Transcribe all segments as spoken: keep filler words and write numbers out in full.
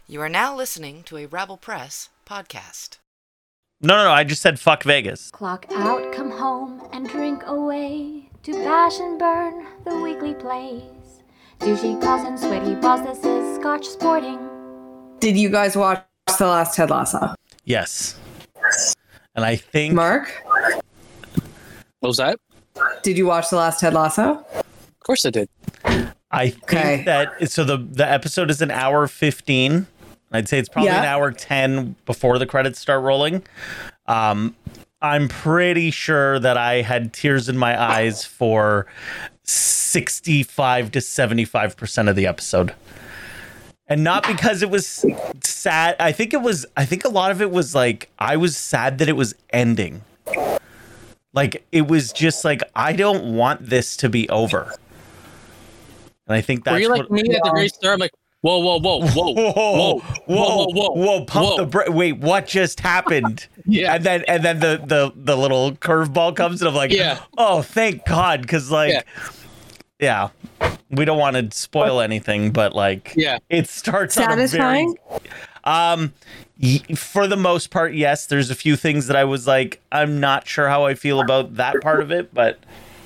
You are now listening to a Rabble Press podcast. No, no, no, I just said fuck Vegas. Clock out, come home, and drink away. To bash and burn the weekly plays. Douchey calls and sweaty balls, this is Scotch Sporting. Did you guys watch the last Ted Lasso? Yes. And I think... Mark? What was that? Did you watch the last Ted Lasso? Of course I did. I think Okay. that... So the, the episode is an hour fifteen. I'd say it's probably Yeah. an hour ten before the credits start rolling. Um, I'm pretty sure that I had tears in my eyes for sixty-five to seventy-five percent of the episode. And not because it was sad. I think it was, I think a lot of it was like, I was sad that it was ending. Like, it was just like, I don't want this to be over. And I think that's Were you like what, me at the very start? I'm like, whoa, whoa, whoa, whoa, whoa, whoa, whoa, whoa, whoa, pump whoa. the brake. Wait, what just happened? Yeah. And then, and then the, the, the little curveball comes and I'm like, Yeah. oh, thank God. Cause like, Yeah. yeah, we don't want to spoil anything, but like, Yeah. it starts on a very, Satisfying? um, y- for the most part, yes, there's a few things that I was like, I'm not sure how I feel about that part of it, but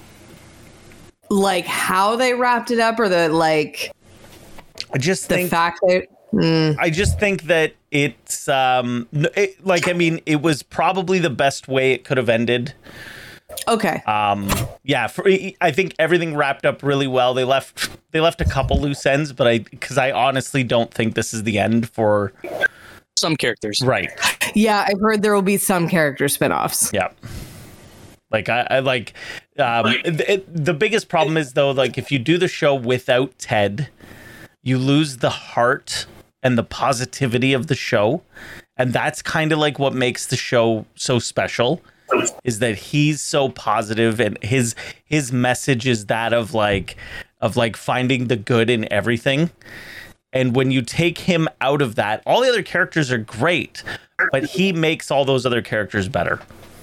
Like how they wrapped it up, or the like I just the think fact that mm, I just think that it's um n- it, like I mean it was probably the best way it could have ended. okay. Um yeah, for, I think everything wrapped up really well. They left they left a couple loose ends, but I because I honestly don't think this is the end for Some characters. right. Yeah, I've heard there will be some character spinoffs. Yeah. Like I, I like um it, it- the biggest problem is though, like if you do the show without Ted, you lose the heart and the positivity of the show. And that's kind of like what makes the show so special, is that he's so positive and his his message is that of like of like finding the good in everything. And when you take him out of that, all the other characters are great, but he makes all those other characters better.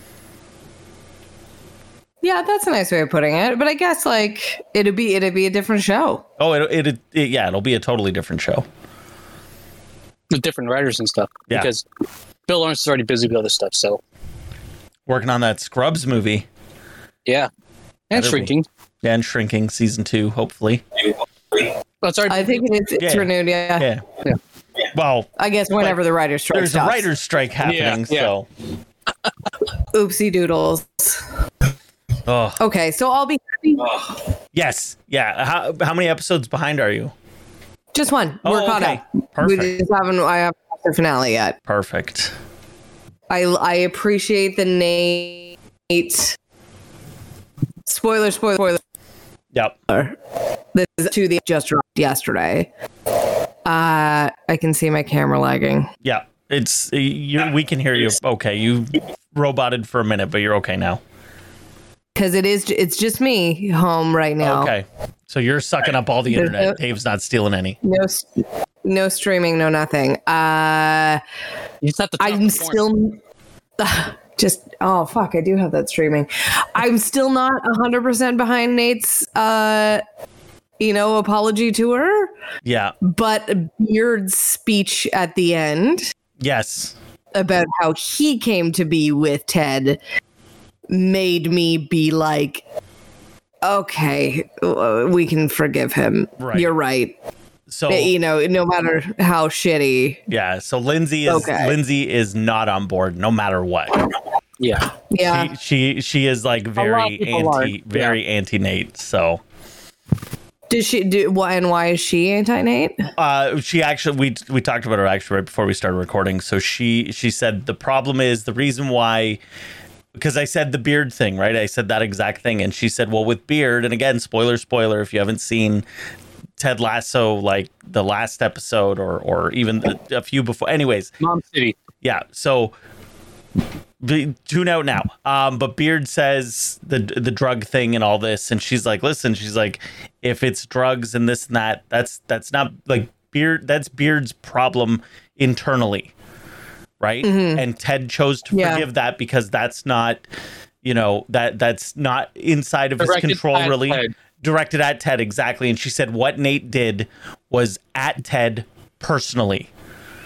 Yeah, that's a nice way of putting it. But I guess like it'd be it'd be a different show. Oh, it, it, it yeah, it'll be a totally different show. With different writers and stuff. Yeah. Because Bill Lawrence is already busy with other stuff. So, Working on that Scrubs movie. yeah. And Better be. shrinking. Yeah, and Shrinking season two, hopefully. Oh, it's already, I think it's, it's Yeah. renewed. Yeah. Yeah. Yeah. Well, I guess whenever the writer's strike there's stops. a writer's strike happening, Yeah, yeah. so. Oopsie doodles. Oh, Okay, so I'll be happy. yes. Yeah. How, how many episodes behind are you? Just one. Oh, We're caught okay. up. Perfect. We just haven't. I haven't watched the finale yet. Perfect. I I appreciate the Nate. Spoiler, spoiler, spoiler. Yep. This is to the just dropped yesterday. Uh, I can see my camera lagging. Yeah. It's, you. we can hear you. Okay. You roboted for a minute, but you're okay now. Because it is, it's just me home right now. Okay. So you're sucking up all the There's internet. no- Dave's not stealing any. No, s- no streaming, no nothing. Uh, you just have to. I'm still just, oh, fuck, I do have that streaming. I'm still not one hundred percent behind Nate's, uh, you know, apology to her, Yeah. but Beard's speech at the end Yes. about how he came to be with Ted made me be like, okay, uh, we can forgive him. Right. You're right. So, You know, no matter how shitty. yeah. So Lindsay is, Okay. Lindsay is not on board no matter what. Yeah. Yeah. She, she, she is like lot of very people are. anti, very anti Nate. So, Does she do why and why is she anti-Nate? Uh, she actually we we talked about her actually right before we started recording. So she she said the problem is the reason why, because I said the Beard thing, right? I said that exact thing, and she said, well, with Beard, and again, spoiler, spoiler, if you haven't seen Ted Lasso, like the last episode or or even the, a few before, anyways, Mom City. yeah. So be, tune out now. Um, but Beard says the the drug thing and all this, and she's like, listen, she's like, if it's drugs and this and that, that's that's not like Beard. That's Beard's problem internally, right? Mhm. And Ted chose to Yeah. forgive that because that's not, you know, that that's not inside of his Directed control, at really. Ted. Directed at Ted, exactly. And she said what Nate did was at Ted personally.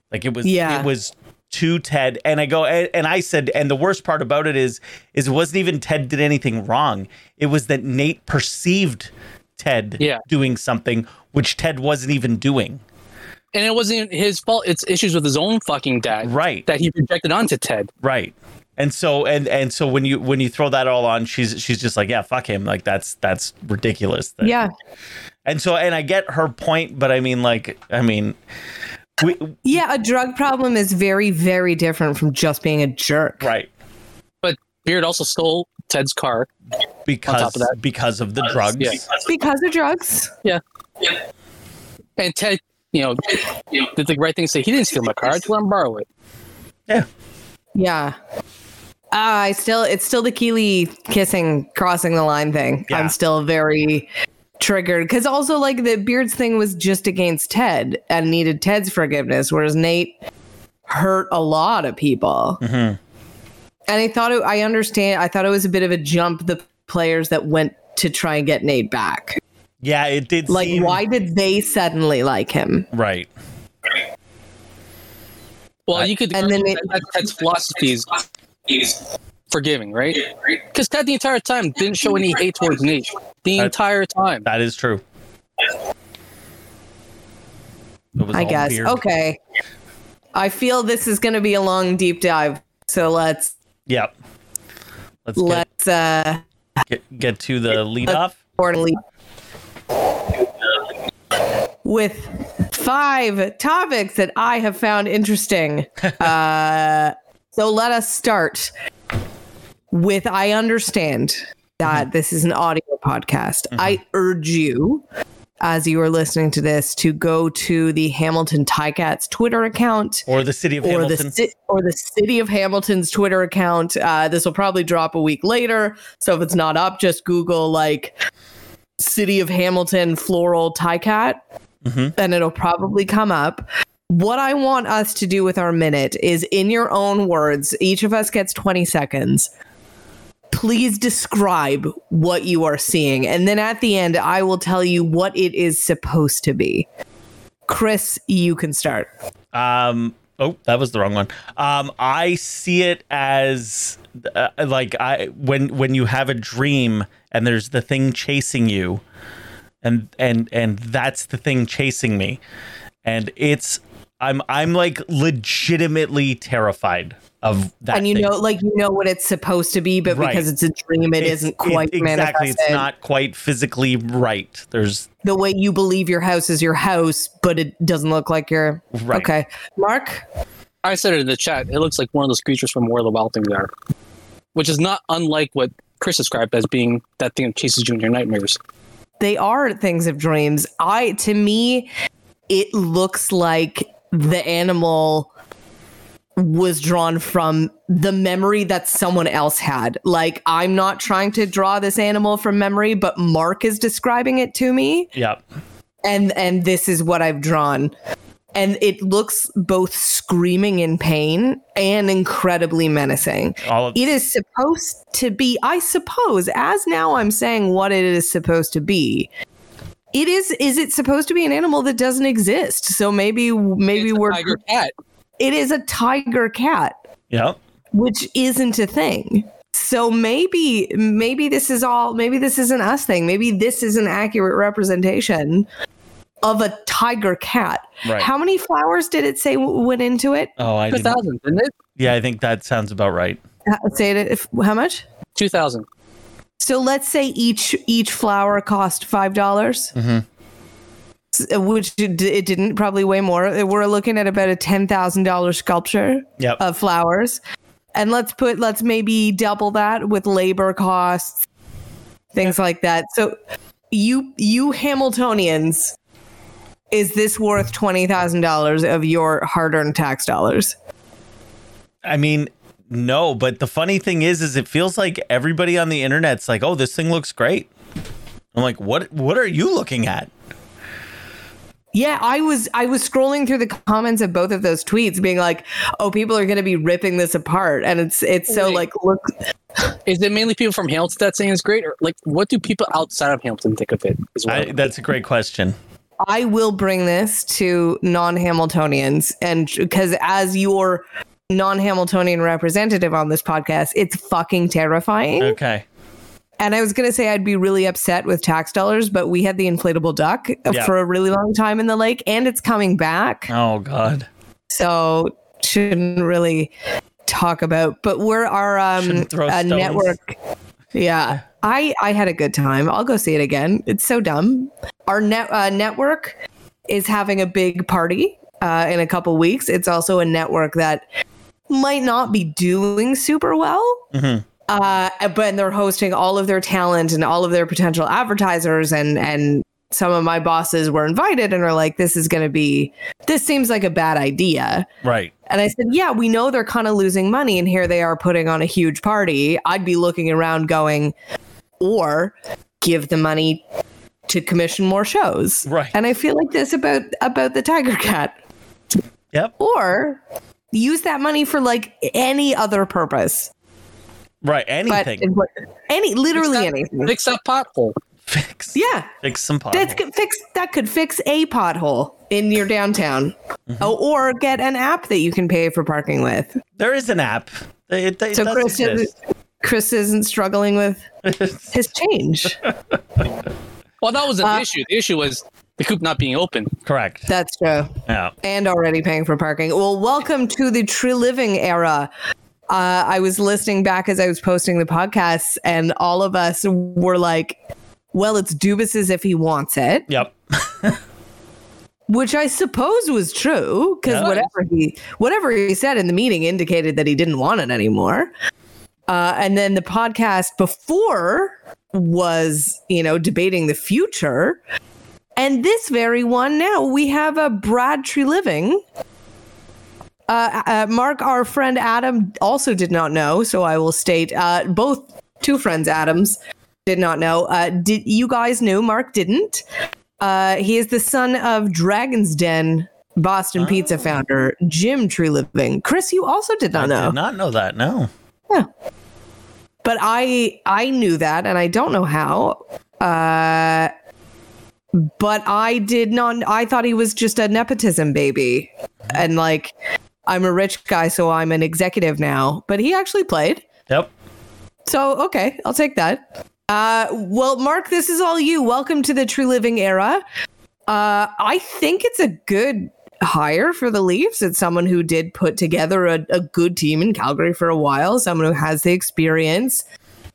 Like it was, Yeah. it was to Ted. And I go, and, and I said, and the worst part about it is, is it wasn't even Ted did anything wrong. It was that Nate perceived Ted Yeah. doing something which Ted wasn't even doing. And it wasn't his fault. It's issues with his own fucking dad. Right. That he projected onto Ted. Right. And so and and so when you when you throw that all on, she's she's just like, yeah, fuck him. Like that's that's ridiculous. That- Yeah. And so and I get her point, but I mean, like, I mean, we Yeah, a drug problem is very, very different from just being a jerk. right But Beard also stole Ted's car. because top of that- because of the drugs. Yeah. Because of drugs. Yeah. And Ted, you know, did the right thing to say, he didn't steal my car. I just let him borrow it. Yeah. Yeah. Uh, I still, it's still the Keely kissing, crossing the line thing. Yeah. I'm still very triggered because also like the Beard's thing was just against Ted and needed Ted's forgiveness, whereas Nate hurt a lot of people. Mm-hmm. And I thought it, I understand. I thought it was a bit of a jump. The players that went to try and get Nate back, Yeah, it did like, seem why did they suddenly like him? right. Well, I- you could. And then it- that, Ted's philosophy is forgiving, right? Because Ted the entire time didn't show any hate towards Nate. The That- entire time. That is true. It was I all guess. Beard. Okay. I feel this is going to be a long deep dive. So let's Yep. Let's get, let's uh get get to the lead off. orderly with five topics that I have found interesting. Uh so let us start with I understand that this is an audio podcast. I urge you, as you are listening to this, to go to the Hamilton Ticats Twitter account Or the city of or Hamilton. the ci- or the city of Hamilton's Twitter account. Uh, this will probably drop a week later, so if it's not up, just Google like city of Hamilton floral Ticat, Mhm. and it'll probably come up. What I want us to do with our minute is, in your own words, each of us gets twenty seconds. Please describe what you are seeing, and then at the end, I will tell you what it is supposed to be. Chris, you can start. Um. Oh, that was the wrong one. Um. I see it as uh, like I when when you have a dream and there's the thing chasing you, and and and that's the thing chasing me, and it's I'm I'm like legitimately terrified of that. And you thing. know, like you know what it's supposed to be, but Right. because it's a dream, it It's- isn't quite it- exactly. manifested. It's not quite physically right. There's The way you believe your house is your house, but it doesn't look like your. Right. Okay, Mark. I said it in the chat. It looks like one of those creatures from War of the Wild Things there, which is not unlike what Chris described as being that thing that chases you in your nightmares. They are things of dreams. I to me, it looks like the animal was drawn from the memory that someone else had. Like, I'm not trying to draw this animal from memory, but Mark is describing it to me. yeah. and and this is what I've drawn. And it looks both screaming in pain and incredibly menacing. All of It is supposed to be, I suppose, as now I'm saying what it is supposed to be. It is is it supposed to be an animal that doesn't exist? So maybe maybe It's a we're tiger cat. it is a tiger cat, yeah. which isn't a thing. So maybe maybe this is all maybe this isn't us thing. Maybe this is an accurate representation of a tiger cat. Right. How many flowers did it say w- went into it? Oh, I Two didn't. thousand, didn't it? Yeah, I think that sounds about right. Uh, Say it. If, how much? Two thousand. So let's say each each flower cost five dollars, Mhm. which it it didn't, probably way more. We're looking at about a ten thousand dollar sculpture Yep. of flowers, and let's put let's maybe double that with labor costs, things like that. So you you Hamiltonians, is this worth twenty thousand dollars of your hard earned tax dollars? I mean, no, but the funny thing is, is it feels like everybody on the internet's like, "Oh, this thing looks great." I'm like, "What? What are you looking at?" Yeah, I was I was scrolling through the comments of both of those tweets, being like, "Oh, people are going to be ripping this apart," and it's it's so Wait. like, look, Is it mainly people from Hamilton that saying it's great, or like what do people outside of Hamilton think of it as well? I, that's a great question. I will bring this to non-Hamiltonians, and because as your non-Hamiltonian representative on this podcast, it's fucking terrifying. Okay. And I was going to say I'd be really upset with tax dollars, but we had the inflatable duck Yeah. for a really long time in the lake, and it's coming back. Oh, God. So shouldn't really talk about, but we're our um Shouldn't throw uh, stones. network. Yeah, I I had a good time. I'll go see it again. It's so dumb. Our net uh, network is having a big party uh, in a couple weeks. It's also a network that might not be doing super well. Mm-hmm. Uh, but they're hosting all of their talent and all of their potential advertisers, and and some of my bosses were invited and are like, this is going to be, this seems like a bad idea. Right. And I said, yeah, we know they're kind of losing money, and here they are putting on a huge party. I'd be looking around going, or give the money to commission more shows. Right. And I feel like this about about the Tiger Cat. Yep. Or use that money for like any other purpose. Right. But Anything. any literally Fix that- anything. Fix that pothole. Fix. Yeah. Fix some That potholes. could fix that could fix a pothole in your downtown. Oh, or get an app that you can pay for parking with. There is an app. It, it So does Chris is, exist. Chris isn't struggling with his change. Well, that wasn't Uh, the issue. The issue was the coop not being open. Correct. That's true. Yeah. And already paying for parking. Well, welcome to the True Living era. Uh, I was listening back as I was posting the podcasts, and all of us were like, well, it's Dubas's if he wants it, Yep. which I suppose was true, because Yeah. whatever he whatever he said in the meeting indicated that he didn't want it anymore. Uh, and then the podcast before was, you know, debating the future. And this very one now, we have a Brad Tree Living. Uh, uh, Mark, our friend Adam, also did not know, so I will state uh, both two friends Adams did not know. Uh, did you guys knew? Mark didn't. Uh, he is the son of Dragon's Den Boston Pizza founder Jim Tree Living. Chris, you also did not I know. did not know that. No. But I I knew that, and I don't know how. Uh, but I did not. I thought he was just a nepotism baby, and like I'm a rich guy, so I'm an executive now. But he actually played. Yep. So okay, I'll take that. Uh, well, Mark, this is all you. Welcome to the True Living era. Uh, I think it's a good hire for the Leafs. It's someone who did put together a, a good team in Calgary for a while. Someone who has the experience.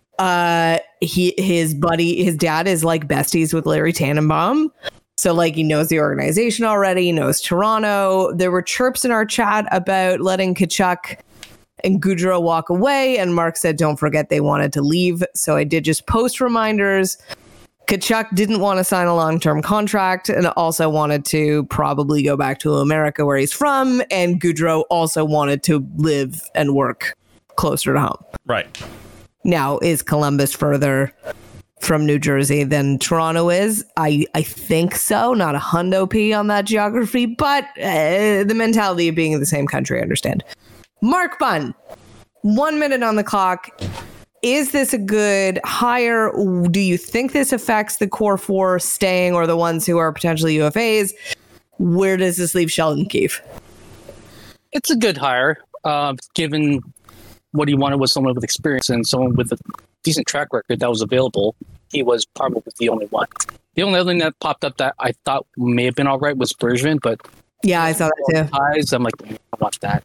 Uh, he his buddy, his dad is like besties with Larry Tannenbaum. So like he knows the organization already. He knows Toronto. There were chirps in our chat about letting Tkachuk and Gaudreau walk away, and Mark said, don't forget they wanted to leave. So I did just post reminders. Tkachuk didn't want to sign a long-term contract and also wanted to probably go back to America where he's from, and Gaudreau also wanted to live and work closer to home. Right. Now, is Columbus further from New Jersey than Toronto is? I, I think so. Not a hundo P on that geography, but uh, the mentality of being in the same country, I understand. Mark Bunn, one minute on the clock. Is this a good hire? Do you think this affects the core four staying or the ones who are potentially U F As? Where does this leave Sheldon Keefe? It's a good hire, uh, given what he wanted was someone with experience and someone with a decent track record that was available. He was probably the only one. The only other thing that popped up that I thought may have been all right was Bergevin, but Yeah, I saw that too. eyes, I'm like, I want that.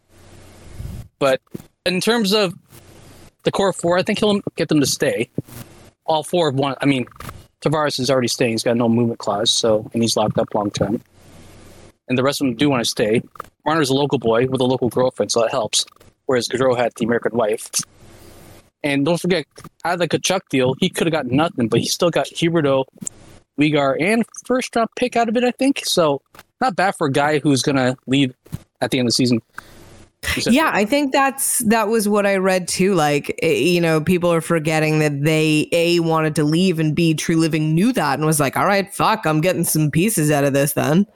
But in terms of the core four, I think he'll get them to stay. All four of one. I mean, Tavares is already staying. He's got no movement clause, so and he's locked up long term. And the rest of them do want to stay. Marner's a local boy with a local girlfriend, so that helps. Whereas Gaudreau had the American wife. And don't forget, out of the Tkachuk deal, he could have got nothing, but he still got Huberdeau, Weegar, and first round pick out of it, I think. So not bad for a guy who's going to leave at the end of the season. Yeah, I think that's that was what I read too. Like, eh, you know, people are forgetting that they A, wanted to leave, and B, True Living knew that and was like, all right, fuck, I'm getting some pieces out of this then.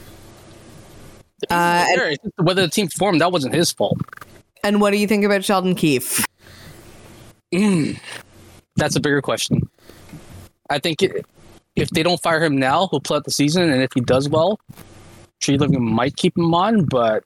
The pieces Uh, were there. It's just whether the team formed, that wasn't his fault. And what do you think about Sheldon Keefe? Mm, that's a bigger question. I think it, if they don't fire him now, he'll play out the season, and if he does well, Tree Living might keep him on. But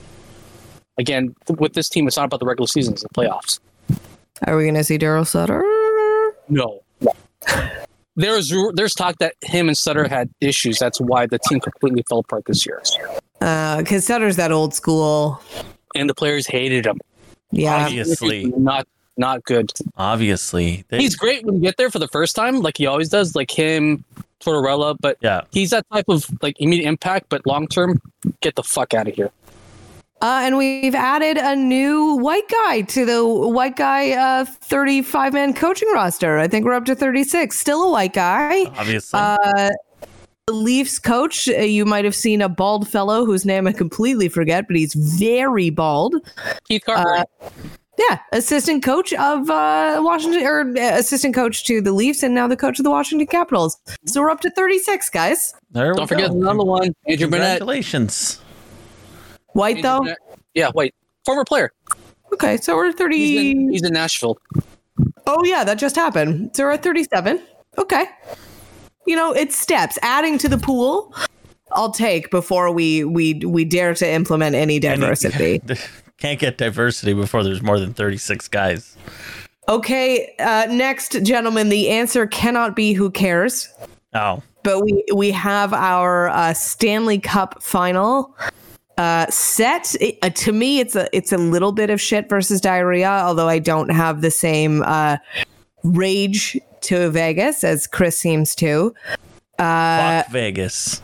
again, with this team, it's not about the regular season; it's the playoffs. Are we going to see Daryl Sutter? No. There's there's talk that him and Sutter had issues. That's why the team completely fell apart this year. Because uh, Sutter's that old school. And the players hated him. Yeah. Obviously. Not not good. Obviously. They, He's great when you get there for the first time, like he always does, like him, Tortorella, but yeah. he's that type of like immediate impact, but long term, get the fuck out of here. Uh, and we've added a new white guy to the white guy uh, thirty-five man coaching roster. I think we're up to thirty-six. Still a white guy. Obviously. Uh, the Leafs coach, uh, you might have seen a bald fellow whose name I completely forget, but he's very bald. Keith Cartwright. Uh, yeah, assistant coach of uh, Washington, or uh, assistant coach to the Leafs, and now the coach of the Washington Capitals. So we're up to thirty-six, guys. There Don't we forget go. another one, Andrew Burnett. Congratulations. White, Andrew though? Burnett. Yeah, wait. Former player. Okay, so we're thirty. He's in, he's in Nashville. Oh, yeah, that just happened. So we're at thirty-seven. Okay. You know, it's steps. Adding to the pool, I'll take before we we we dare to implement any diversity. Can't get diversity before there's more than thirty-six guys. Okay, uh, next, gentlemen, the answer cannot be who cares. Oh. But we, we have our uh, Stanley Cup final uh, set. It, uh, to me, it's a it's a little bit of shit versus diarrhea, although I don't have the same uh, rage to Vegas as Chris seems to. Uh, Fuck Vegas.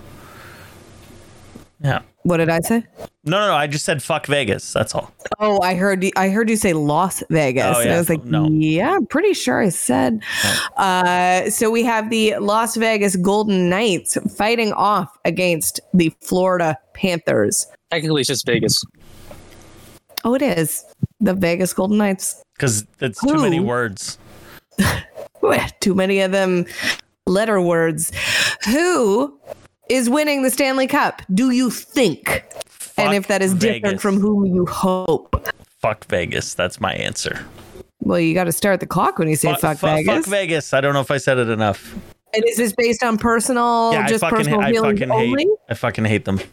Yeah. What did I say? No, no, no. I just said fuck Vegas. That's all. Oh, I heard you, I heard you say Las Vegas. Oh, And yeah. I was like, No. yeah, I'm pretty sure I said. No. Uh, so we have the Las Vegas Golden Knights fighting off against the Florida Panthers. Technically, it's just Vegas. Oh, it is. The Vegas Golden Knights. Because it's too Who? many words. Too many of them letter words. Who is winning the Stanley Cup, do you think? Fuck and if that is different Vegas. from whom you hope. Fuck Vegas. That's my answer. Well, you got to start the clock when you say Fu- fuck fu- Vegas. Fuck Vegas. I don't know if I said it enough. And is this based on personal, Yeah, I just fucking, personal ha- I feelings fucking only? hate. I fucking hate them.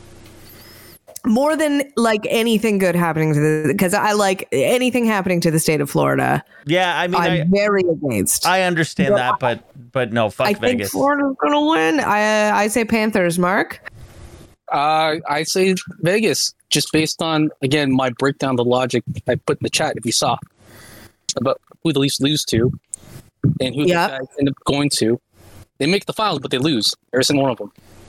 More than like anything good happening to the, because I like anything happening to the state of Florida. Yeah, I mean, I'm I, very against. I understand But that, but but no, fuck I think Vegas. Florida's gonna win. I I say Panthers. Mark. Uh, I say Vegas, just based on, again, my breakdown of the logic I put in the chat, if you saw, about who the Leafs lose to and who Yep. the guys end up going to. They make the finals, but they lose. Every single one of them.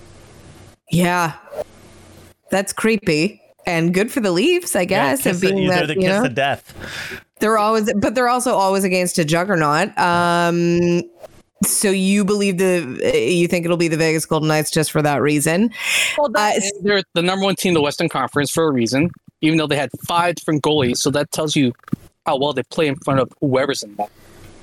Yeah, that's creepy and good for the Leafs, I Yeah, guess. kiss of the- being they're that, the you kiss know, of death. they're always, but they're also always against a juggernaut. Um, so you believe the, you think it'll be the Vegas Golden Knights just for that reason? Well, Uh, and they're the number one team in the Western Conference for a reason, even though they had five different goalies. So that tells you how well they play in front of whoever's in that.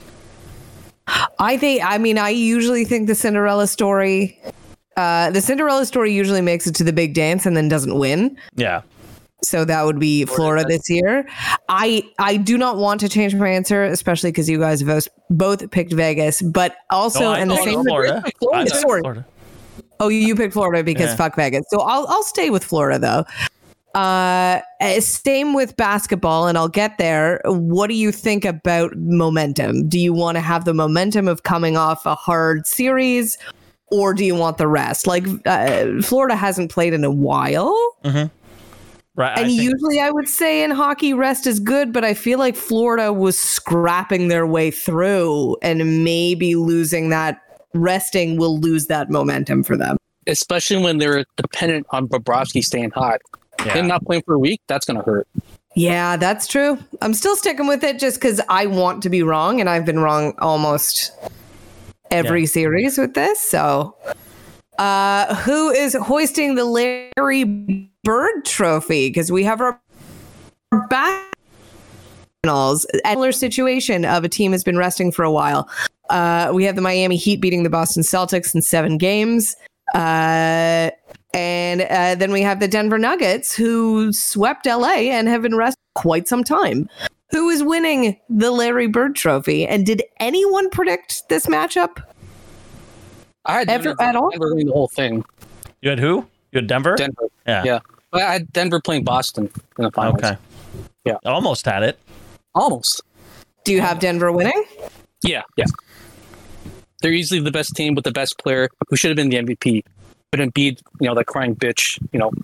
I think, I mean, I usually think the Cinderella story, uh, the Cinderella story usually makes it to the big dance and then doesn't win. Yeah. So that would be Florida this year. I I do not want to change my answer, especially because you guys have both picked Vegas, but also No, I and the thought same. Florida. Florida. I thought Sorry. Florida. Oh, you picked Florida because Yeah. fuck Vegas. So I'll I'll stay with Florida though. Uh, eh, same with basketball, and I'll get there. What do you think about momentum? Do you want to have the momentum of coming off a hard series, or do you want the rest? Like uh, Florida hasn't played in a while. Right. I And think- usually I would say in hockey, rest is good, but I feel like Florida was scrapping their way through, and maybe losing that resting will lose that momentum for them. Especially when they're dependent on Bobrovsky staying hot. yeah. Him not playing for a week, that's going to hurt. Yeah, that's true. I'm still sticking with it just because I want to be wrong, and I've been wrong almost every Yeah. series with this. So, uh, who is hoisting the Larry Bird Trophy? Because we have our back. Similar situation of a team has been resting for a while. Uh, we have the Miami Heat beating the Boston Celtics in seven games. Uh, and uh, then we have the Denver Nuggets, who swept L A and have been resting quite some time. Who is winning the Larry Bird Trophy? And did anyone predict this matchup? I had Ever- Denver, at all? Denver winning the whole thing. You had who? You had Denver? Denver. Yeah. Yeah. But I had Denver playing Boston in the finals. Okay. Yeah. Almost had it. Almost. Do you have Denver winning? Yeah. Yeah. They're easily the best team with the best player who should have been the M V P. But Embiid, you know, that crying bitch, you know,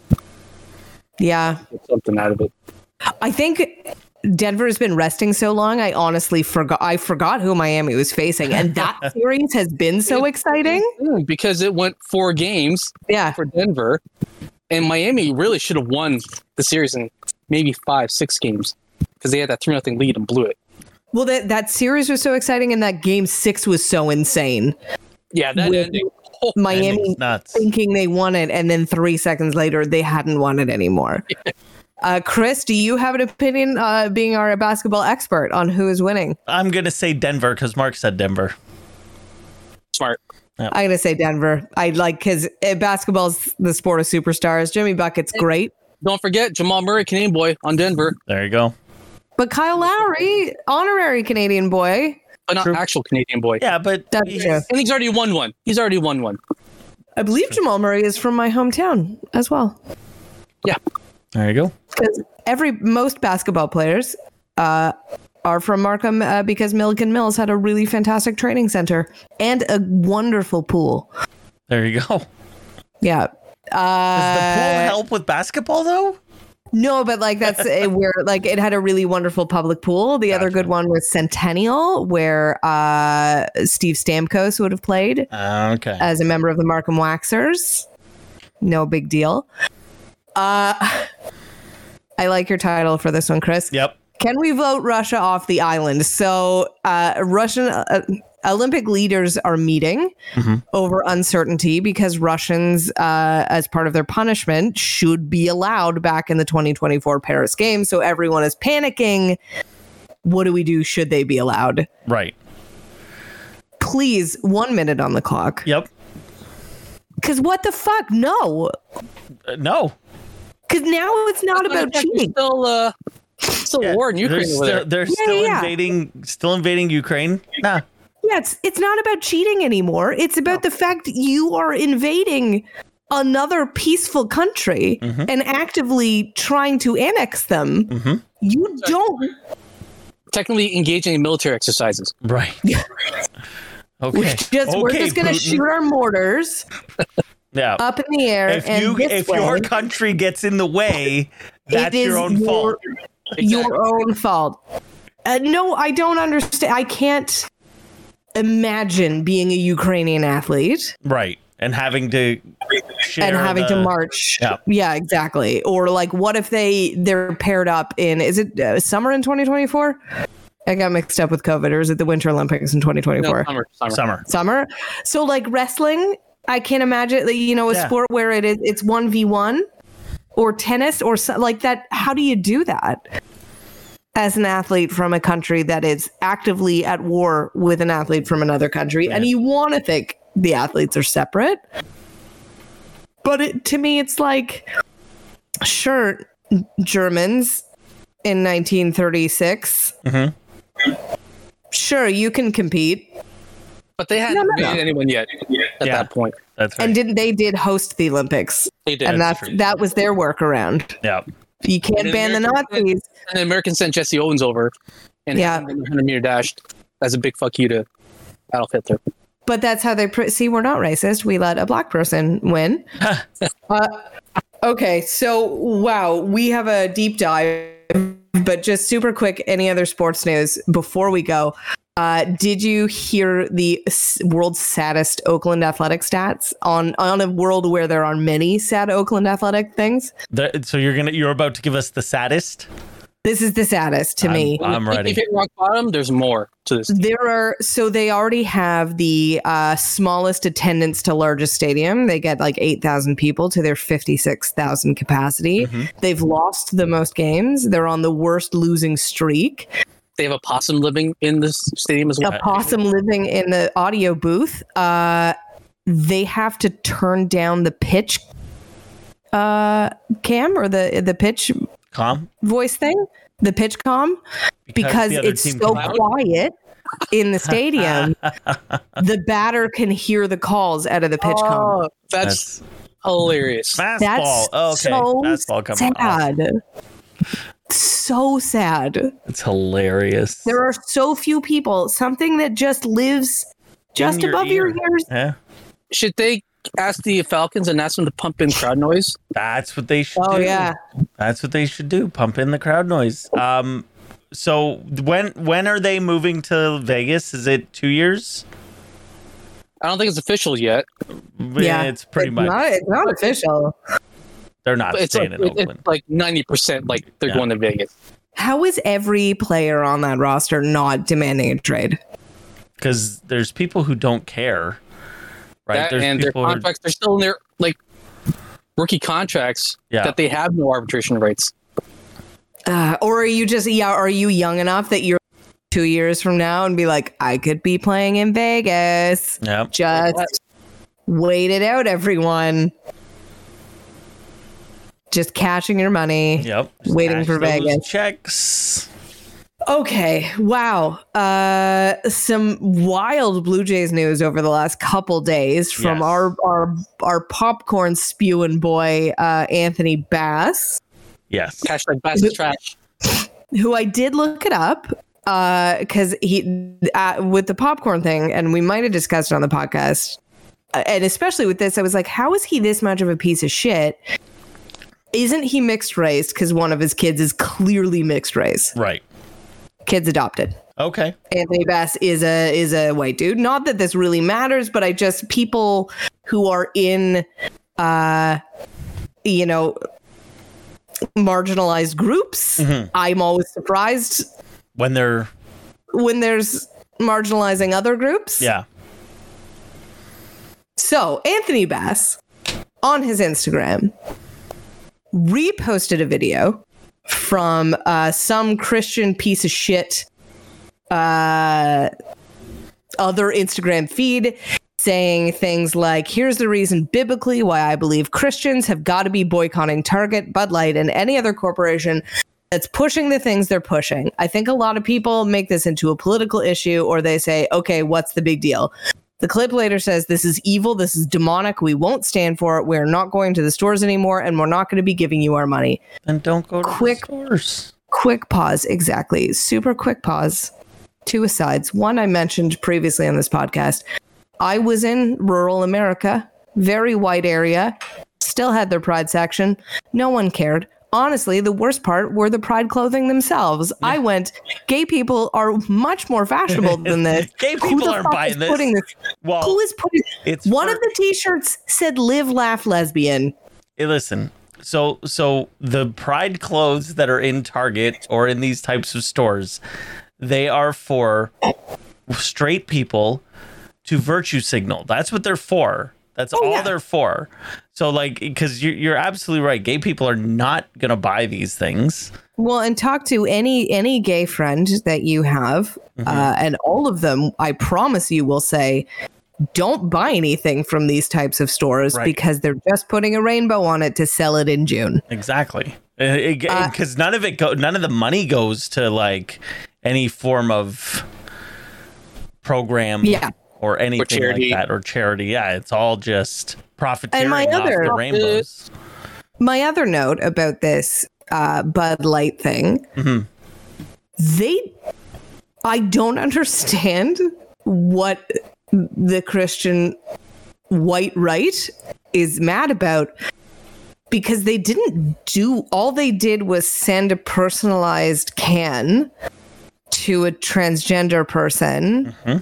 Yeah. get something out of it. I think Denver has been resting so long. I honestly forgot. I forgot who Miami was facing, and that series has been so exciting. Because it went four games Yeah, for Denver, and Miami really should have won the series in maybe five, six games because they had that three nothing lead and blew it. well, that that series was so exciting, and that game six was so insane. Yeah, that With ending. Oh, Miami Ending's nuts. thinking they won it, and then three seconds later, they hadn't won it anymore. Uh, Chris, do you have an opinion, uh, being our basketball expert, on who is winning? I'm going to say Denver because Mark said Denver. smart. I'm gonna say Denver. I like because basketball's the sport of superstars. Jimmy Bucket's great, Don't forget Jamal Murray, Canadian boy on Denver, There you go. but Kyle Lowry, honorary Canadian boy. but not True. actual Canadian boy. Yeah, but That's he's- true. And he's already won one. He's already won one. I believe Jamal Murray is from my hometown as well. Yeah. there you go. Because every most basketball players uh, are from Markham uh, because Milliken Mills had a really fantastic training center and a wonderful pool. There you go. Yeah. Does the pool Uh, help with basketball though? no, but like that's uh, where like it had a really wonderful public pool. The other Gotcha. good one was Centennial, where uh, Steve Stamkos would have played Uh, okay. as a member of the Markham Waxers. No big deal. Uh, I like your title for this one, Chris. Yep. Can we vote Russia off the island? So, uh, Russian uh, Olympic leaders are meeting over uncertainty because Russians, uh, as part of their punishment, should be allowed back in the twenty twenty-four Paris Games. So everyone is panicking. What do we do? Should they be allowed? Right. Please, one minute on the clock. Yep. Because what the fuck? No. Uh, no. Because now it's not about There's cheating. Still, uh, still a war in Ukraine They're over still, there. they're Yeah, still yeah. invading still invading Ukraine. Nah. Yeah, it's it's not about cheating anymore. It's about the fact you are invading another peaceful country Mm-hmm. and actively trying to annex them. Mm-hmm. You don't. Technically engaging in military exercises. Right. Okay. We're just, we're Okay, just going to Putin. shoot our mortars Yeah. up in the air, if and you this if way, your country gets in the way, that's it is your own your, fault. your own fault. Uh, no, I don't understand. I can't imagine being a Ukrainian athlete Right. And having to share and having to the- march. Yeah. Yeah, exactly. Or like, what if they they're paired up in? Is it uh, summer in twenty twenty-four? I got mixed up with COVID, or is it the Winter Olympics in twenty No, twenty-four? summer, summer. Summer. Summer. So like wrestling, I can't imagine. Like, you know, a Yeah. sport where it is it's one v one, or tennis, or so, like that. How do you do that as an athlete from a country that is actively at war with an athlete from another country? And you want to think the athletes are separate, but it, to me, it's like, sure, Germans in nineteen thirty-six. Mhm. Sure, you can compete. But they hadn't No, no, no. invaded anyone yet at Yeah. that point. That's right. And didn't they did host the Olympics? They did. And That's that's true. that was their workaround. yeah. You can't And ban the Americans- Nazis. And the Americans sent Jesse Owens over and Yeah. had him in the hundred meter dash as a big fuck you to Adolf Hitler. But that's how they pr- see. We're not racist. We let a black person win. uh, okay, so wow, we have a deep dive. But just super quick, any other sports news before we go? Uh, did you hear the s- world's saddest Oakland athletic stats on on a world where there are many sad Oakland athletic things? The- so you're gonna you're about to give us the saddest? This is the saddest to I'm- me. I'm ready. If you hit rock bottom, there's more to this. There are so they already have the uh, smallest attendance to largest stadium. They get like eight thousand people to their fifty-six thousand capacity. Mm-hmm. They've lost the most games. They're on the worst losing streak. They have a possum living in this stadium as well. A possum living in the audio booth. Uh, they have to turn down the pitch uh, cam or the the pitch Calm. voice thing, the pitch comm, because the other it's team so can- quiet. in the stadium, the batter can hear the calls out of the pitch com. Oh, that's, That's hilarious. fastball. That's Oh, okay. so Fastball coming off. sad. So sad. It's hilarious. There are so few people. Something that just lives just In your above your ear. ears. Yeah. Should they ask the Falcons and ask them to pump in crowd noise? That's what they should Oh do. yeah. That's what they should do. Pump in the crowd noise. Um so when when are they moving to Vegas? Is it two years? I don't think it's official yet. Yeah. It's pretty It's much not, it's not official. they're not But it's staying like, in it- Oakland. it's like ninety percent like they're Yeah. going to Vegas. How is every player on that roster not demanding a trade? Because there's people who don't care. Right. That, there's and their people who are- contracts, they're still in their like rookie contracts Yeah. that they have no arbitration rights. Uh, or are you just yeah? Are you young enough that you're two years from now and be like, I could be playing in Vegas? Yeah. Just wait it out, everyone. Just cashing your money. Yep. Just Waiting cash for those Vegas. checks. Okay. Wow. Uh, some wild Blue Jays news over the last couple days from Yes. our our our popcorn spewing boy uh, Anthony Bass, Yes. Cash like bass is trash. who I did look it up because he uh, with the popcorn thing, and we might have discussed it on the podcast, uh, and especially with this, I was like, how is he this much of a piece of shit? Isn't he mixed race? Because one of his kids is clearly mixed race. Right. Kids adopted. Okay. Anthony Bass is a is a white dude. Not that this really matters, but I just people who are in uh you know marginalized groups, Mhm. I'm always surprised When they're when there's marginalizing other groups. yeah. So Anthony Bass on his Instagram reposted a video from uh, some Christian piece of shit uh, other Instagram feed saying things like, here's the reason biblically why I believe Christians have got to be boycotting Target, Bud Light, and any other corporation that's pushing the things they're pushing. I think a lot of people make this into a political issue, or they say, okay, what's the big deal? The clip later says, this is evil, this is demonic, we won't stand for it, we're not going to the stores anymore, and we're not going to be giving you our money. Then don't go to Quick- the stores. Quick pause, exactly. Super quick pause. Two asides. One I mentioned previously on this podcast. I was in rural America, very white area, still had their pride section. No one cared. Honestly, the worst part were the pride clothing themselves. I went, gay people are much more fashionable than this. Gay Who people the aren't fuck buying is this. putting this? Well, Who is putting it's one for- of the t-shirts said live, laugh, lesbian. Hey, listen. So, so the pride clothes that are in Target or in these types of stores, they are for straight people to virtue signal. That's what they're for. That's Oh, all yeah. they're for. So, like, because you're, you're absolutely right. Gay people are not going to buy these things. Well, and talk to any any gay friend that you have, Mm-hmm. uh, and all of them, I promise you, will say, don't buy anything from these types of stores Right. because they're just putting a rainbow on it to sell it in June. Exactly. Uh, Because none of it go, none of the money goes to like any form of program. Yeah. Or anything like charity. that, or charity. Yeah, it's all just profiteering my off other- the rainbows. My other note about this uh, Bud Light thing, Mhm. they, I don't understand what the Christian white right is mad about, because they didn't do, all they did was send a personalized can to a transgender person Mhm.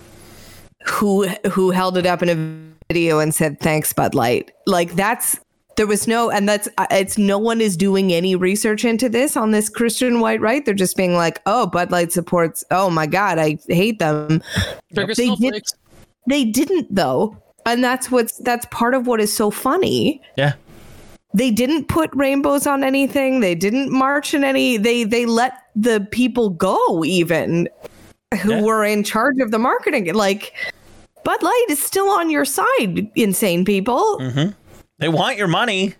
who who held it up in a video and said, thanks, Bud Light. Like, that's, there was no, and that's, uh, it's, no one is doing any research into this on this Christian white right. They're just being like, oh, Bud Light supports, oh my God, I hate them. Trigger They did- snowflakes. They didn't though. And that's what's, that's part of what is so funny. Yeah. They didn't put rainbows on anything. They didn't march in any, they, they let the people go even who Yeah. were in charge of the marketing. Like, Bud Light is still on your side, insane people. Mm-hmm. They want your money.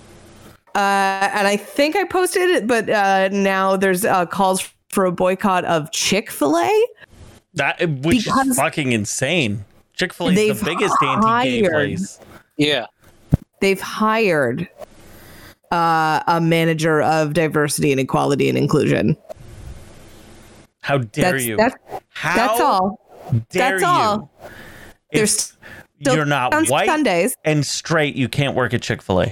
Uh, and I think I posted it, but uh, now there's uh, calls for a boycott of Chick-fil-A That which Because is fucking insane. Chick-fil-A is they've the biggest anti-gay hired- place. Yeah. They've hired uh, a manager of diversity and equality and inclusion. How dare That's you? that's, How that's all. dare That's you? all. If There's still you're not on white Sundays. and straight, you can't work at Chick-fil-A.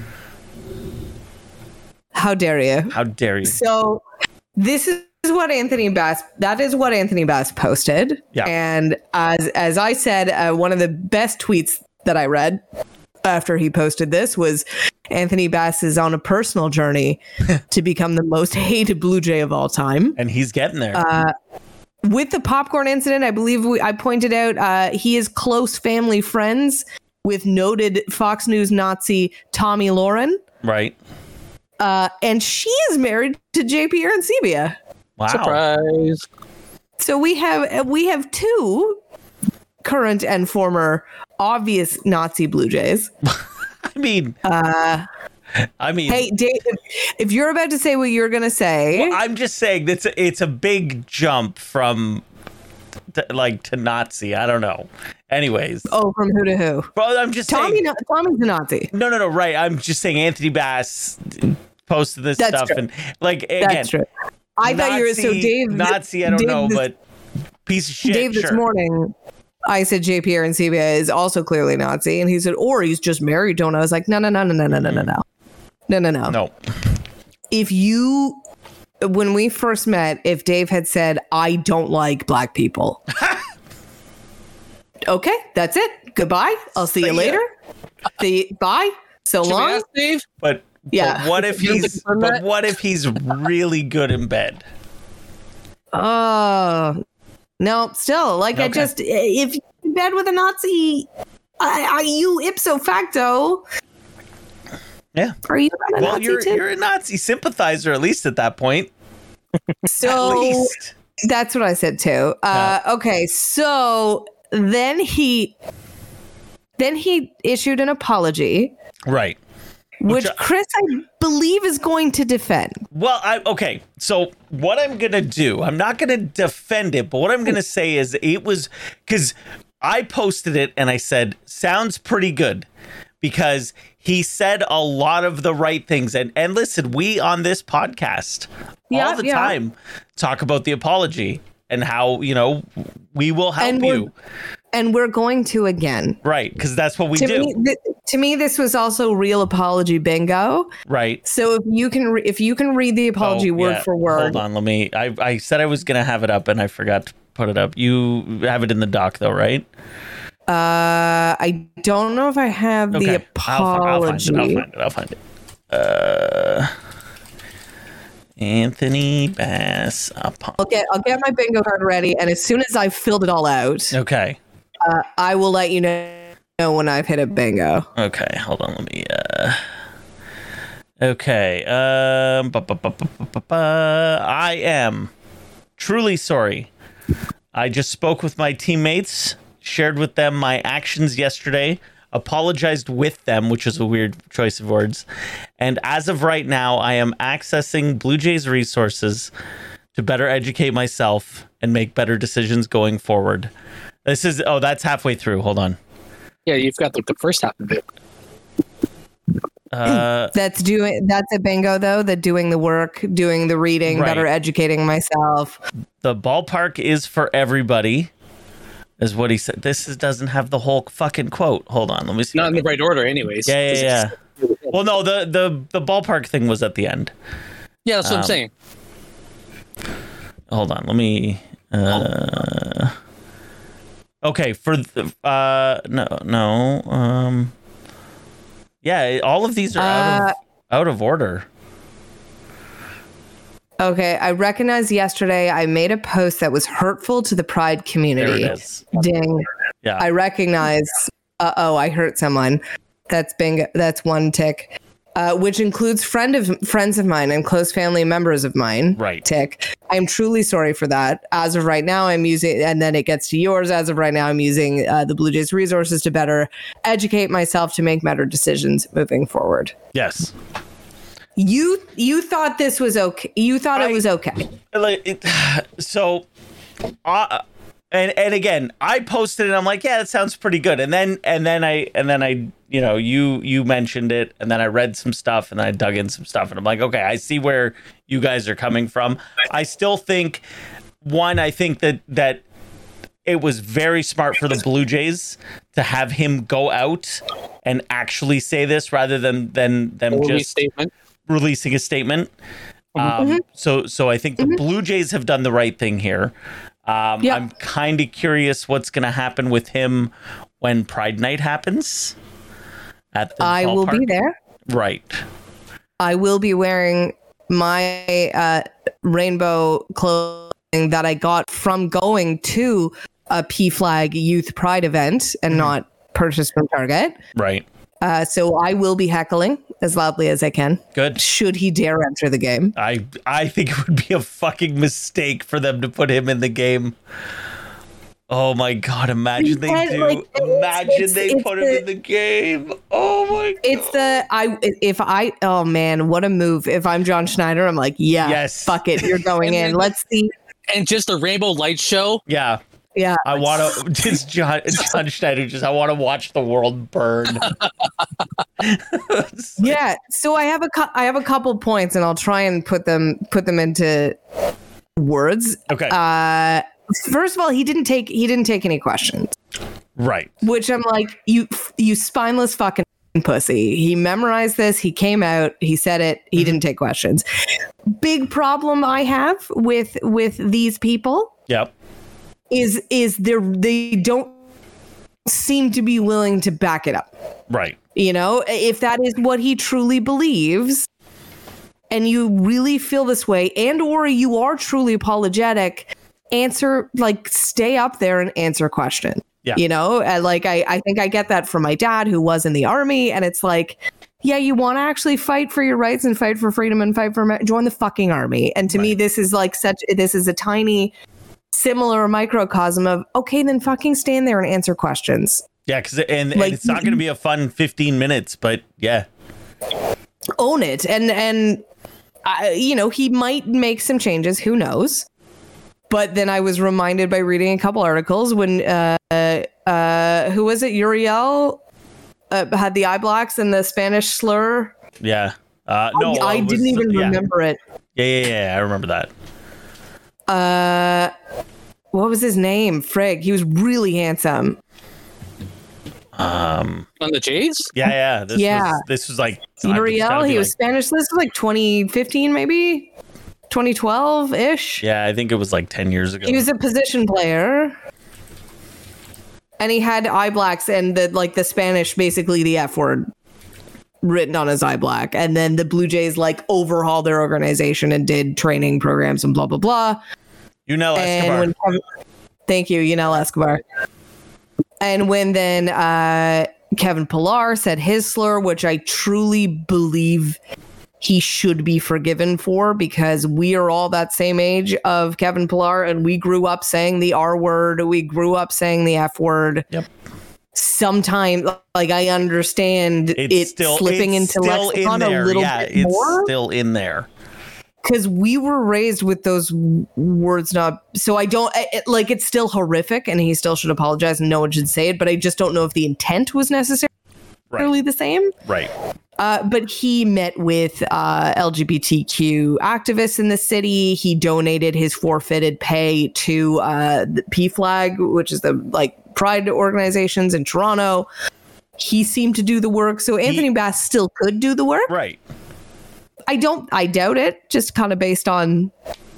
How dare you? How dare you? So this is what Anthony Bass, that is what Anthony Bass posted. Yeah. And as, as I said, uh, one of the best tweets that I read after he posted this was Anthony Bass is on a personal journey to become the most hated Blue Jay of all time. And he's getting there. Uh, with the popcorn incident, I believe we, I pointed out uh, he is close family friends with noted Fox News Nazi Tommy Lauren. right. Uh, and she is married to J P Arancibia. Wow. Surprise. So we have we have two current and former obvious Nazi Blue Jays. I mean, Uh, I mean, hey, Dave, if you're about to say what you're going to say, well, I'm just saying that's a, it's a big jump from to, like to Nazi. I don't know. Anyways, oh, from who to who? well, I'm just Tommy, saying. no, Tommy's a Nazi. No, no, no. Right. I'm just saying Anthony Bass posted this That's stuff true. and like again. That's true. I thought you were so Nazi- Dave. Nazi. I don't Dave know, this- but piece of shit. Dave this sure. morning, I said J P Arancibia is also clearly Nazi, and he said, or he's just married to him. I was like, no, no, no, no, no, no, no, no, no, no, no, no. No. If you, when we first met, if Dave had said, I don't like black people. Okay, that's it. Goodbye. I'll see you See ya. later. See, bye. So Should we long. ask Dave? But Yeah. But what if You have to he's? confirm But that? what if he's really good in bed? Oh, no, still, like, I Okay. just, if you're in bed with a Nazi, I, I, you ipso facto, Yeah. are you a Well, Nazi you're too? you're a Nazi sympathizer at least at that point. So at least. that's what I said too. Uh, okay, so then he, then he issued an apology, Right. which I- Chris, I believe, is going to defend. Well, I okay. So what I'm gonna do, I'm not gonna defend it, but what I'm gonna say is it was because I posted it and I said sounds pretty good because he said a lot of the right things. And and listen, we on this podcast Yeah, all the yeah. time talk about the apology and how you know we will help And we're- you, And we're going to again. right? Because that's what we To do, me, th- to me, this was also real apology bingo. right? So if you can, re- if you can read the apology Oh, word yeah. for word, Hold on, let me. I, I said I was gonna have it up, and I forgot to put it up. You have it in the doc, though, right? Uh, I don't know if I have the Okay. I'll, fi- I'll find apology. it. I'll find it. I'll find it. Uh, Anthony Bass. Apo- I'll get I'll get my bingo card ready, and as soon as I've filled it all out, okay. uh, I will let you know know when I've hit a bingo. Okay. Hold on. Let me. Uh. Okay. Um. bu- bu- bu- bu- bu- bu- bu- I am truly sorry. I just spoke with my teammates, shared with them my actions yesterday, apologized with them, which is a weird choice of words. And as of right now, I am accessing Blue Jays resources to better educate myself and make better decisions going forward. This is, oh, that's halfway through. Hold on. Yeah, you've got like the first half of it. Uh, That's doing that's a bingo though. The doing the work, doing the reading, Right. better educating myself. the ballpark is for everybody, is what he said. This is, doesn't have the whole fucking quote. Hold on. Let me see. Not in the right order, anyways. Yeah, yeah, yeah. yeah. Well, no, the, the, the ballpark thing was at the end. Yeah, that's what Um, I'm saying. Hold on. Let me. Uh, okay. For the, uh, no, no. Um, yeah, all of these are out of out of order. Okay, I recognize yesterday I made a post that was hurtful to the Pride There community. it is. Ding. Yeah. I recognize. Uh oh, I hurt someone. That's bingo. That's one tick. Uh, which includes friend of friends of mine and close family members of mine. Right. Tick. I'm truly sorry for that. As of right now, I'm using, and then it gets to yours. As of right now, I'm using uh, the Blue Jays resources to better educate myself to make better decisions moving forward. Yes. You you thought this was okay. You thought I- it was okay. Like it, so uh, And and again, I posted it. I'm like, yeah, that sounds pretty good. And then and then I and then I you know you you mentioned it, and then I read some stuff, and then I dug in some stuff, and I'm like, okay, I see where you guys are coming from. I still think one, I think that that it was very smart for the Blue Jays to have him go out and actually say this rather than than them Release just statement. releasing a statement. Mm-hmm. Um, so so I think the mm-hmm. Blue Jays have done the right thing here. Um, yep. I'm kind of curious what's going to happen with him when Pride Night happens. At the I ballpark. will be there. Right. I will be wearing my uh, rainbow clothing that I got from going to a P Flag Youth Pride event and mm-hmm. not purchased from Target. Right. Uh, so I will be heckling as loudly as I can. Good. Should he dare enter the game? I I think it would be a fucking mistake for them to put him in the game. Oh my god! Imagine they do. Like, imagine it's, they it's put the, him in the game. Oh my god! It's the I. If I. Oh man, what a move! If I'm John Schneider, I'm like, yeah, yes, fuck it, you're going in. Let's see. And just a rainbow light show. Yeah. Yeah, I want to just John, John Schneider. Just I want to watch the world burn. Yeah, so I have a cu- I have a couple points, and I'll try and put them put them into words. Okay. Uh, first of all, he didn't take he didn't take any questions. Right. Which I'm like, you you spineless fucking pussy. He memorized this. He came out. He said it. He mm-hmm. didn't take questions. Big problem I have with with these people. Yep. Is is they they don't seem to be willing to back it up. Right. You know, if that is what he truly believes, and you really feel this way, and or you are truly apologetic, answer, like, stay up there and answer questions. Yeah. You know, and like I, I think I get that from my dad, who was in the army, and it's like, yeah, you want to actually fight for your rights and fight for freedom and fight for join the fucking army. And to right. me, this is like such this is a tiny similar microcosm of, okay, then fucking stand there and answer questions. Yeah, because and, like, and it's not going to be a fun fifteen minutes, but yeah, own it. And and I, you know, he might make some changes. Who knows? But then I was reminded by reading a couple articles when uh, uh, who was it? Uriel uh, had the eye blacks and the Spanish slur. Yeah. Uh, no, I, I was, didn't even yeah. remember it. Yeah, yeah, yeah. I remember that. Uh, what was his name? Frig. He was really handsome. Um, on the Jays? Yeah, yeah. This yeah. Was, this was like Uriel. He was like, Spanish. This was like twenty fifteen, maybe twenty twelve ish. Yeah, I think it was like ten years ago. He was a position player, and he had eye blacks and the like the Spanish, basically the F word, written on his eye black. And then the Blue Jays like overhauled their organization and did training programs and blah blah blah. Yunel Escobar. When Kevin, thank you, Yunel Escobar. And when then uh, Kevin Pillar said his slur, which I truly believe he should be forgiven for, because we are all that same age of Kevin Pillar, and we grew up saying the R word, we grew up saying the F word. Yep. Sometimes, like, I understand it's it still, slipping it's into still lexicon in there. a little yeah, bit it's more. Still in there. Because we were raised with those words not, so I don't, it, like, it's still horrific, and he still should apologize and no one should say it, but I just don't know if the intent was necessarily right. the same. Right. Uh, but he met with uh, L G B T Q activists in the city. He donated his forfeited pay to uh, the P Flag, which is the, like, pride organizations in Toronto. He seemed to do the work, so Anthony he, Bass still could do the work. Right. I don't, I doubt it, just kind of based on,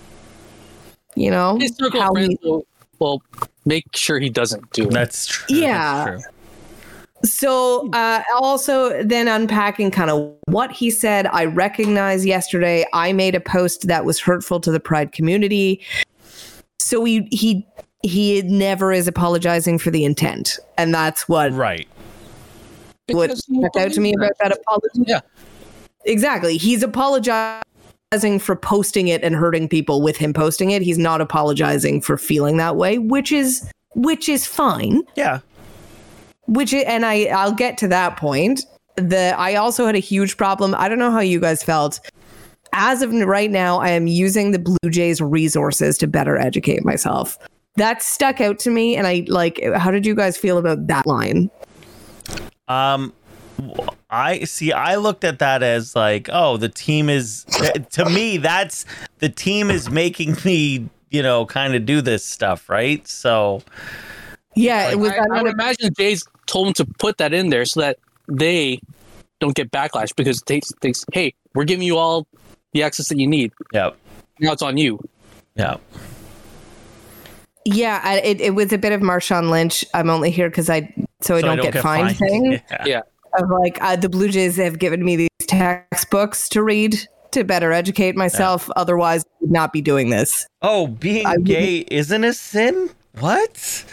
you know, his circle how of friends he, will, will make sure he doesn't do it. That's true. Yeah. That's true. So uh, also then unpacking kind of what he said, I recognize yesterday I made a post that was hurtful to the Pride community. So he, he, he never is apologizing for the intent. And that's what, right. what stuck out to me about that apology. Yeah. Exactly. He's apologizing for posting it and hurting people with him posting it. He's not apologizing for feeling that way, which is which is fine. Yeah. Which is, and I I'll get to that point. The I also had a huge problem. I don't know how you guys felt. As of right now, I am using the Blue Jays resources to better educate myself. that stuck out to me. And I like, how did you guys feel about that line? Um, I see. I looked at that as like, oh, the team is. To me, that's the team is making me, you know, kind of do this stuff, right? So, yeah, it was. I, I would imagine Jay's told him to put that in there so that they don't get backlash because they think, hey, we're giving you all the access that you need. Yep. Now it's on you. Yeah. Yeah, I, it, it was a bit of Marshawn Lynch. I'm only here because I so I So don't, get, fined thing. Yeah. Yeah. Of like uh, the Blue Jays have given me these textbooks to read to better educate myself. Yeah. Otherwise, I would not be doing this. Oh, being I gay isn't a sin? What?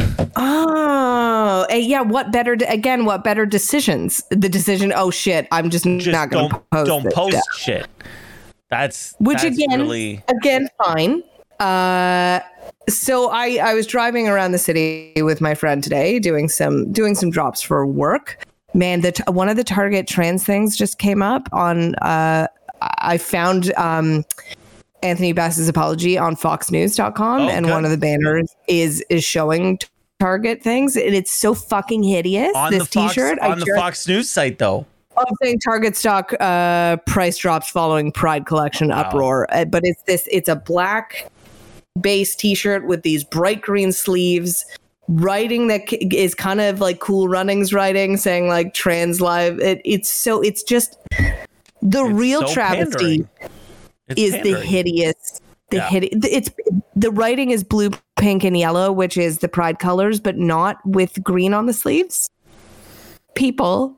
Oh, yeah. What better? De- again, what better decisions? The decision. Oh shit! I'm just, Just not going to don't post. don't this. post Yeah. shit. That's Which that's again, really again, fine. Uh, so I I was driving around the city with my friend today, doing some doing some drops for work. Man, the t- one of the Target trans things just came up on. Uh, I found um, Anthony Bass's apology on fox news dot com, Oh, and good. one of the banners is is showing t- Target things, and it's so fucking hideous. on this the Fox, T-shirt on I the shared- Fox News site though. I'm saying Target stock uh, price drops following Pride collection Wow. uproar, uh, but it's this. It's a black base T-shirt with these bright green sleeves. Writing that k- is kind of like Cool Runnings writing, saying like trans live. It, it's so. It's just the It's real so travesty pandering. It's is the pandering. hideous. The Yeah. hide- It's the writing is blue, pink, and yellow, which is the Pride colors, but not with green on the sleeves. People.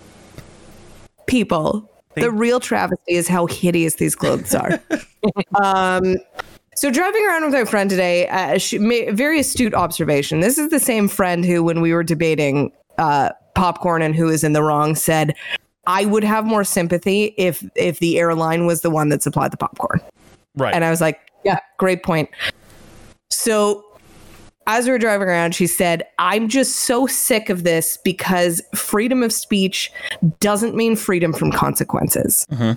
People. They- The real travesty is how hideous these clothes are. um, so driving around with my friend today, uh, she made a very astute observation. This is the same friend who, when we were debating uh, popcorn and who is in the wrong, said, "I would have more sympathy if if the airline was the one that supplied the popcorn." Right. And I was like, "Yeah, great point." So as we were driving around, she said, "I'm just so sick of this because freedom of speech doesn't mean freedom from consequences." Mm-hmm.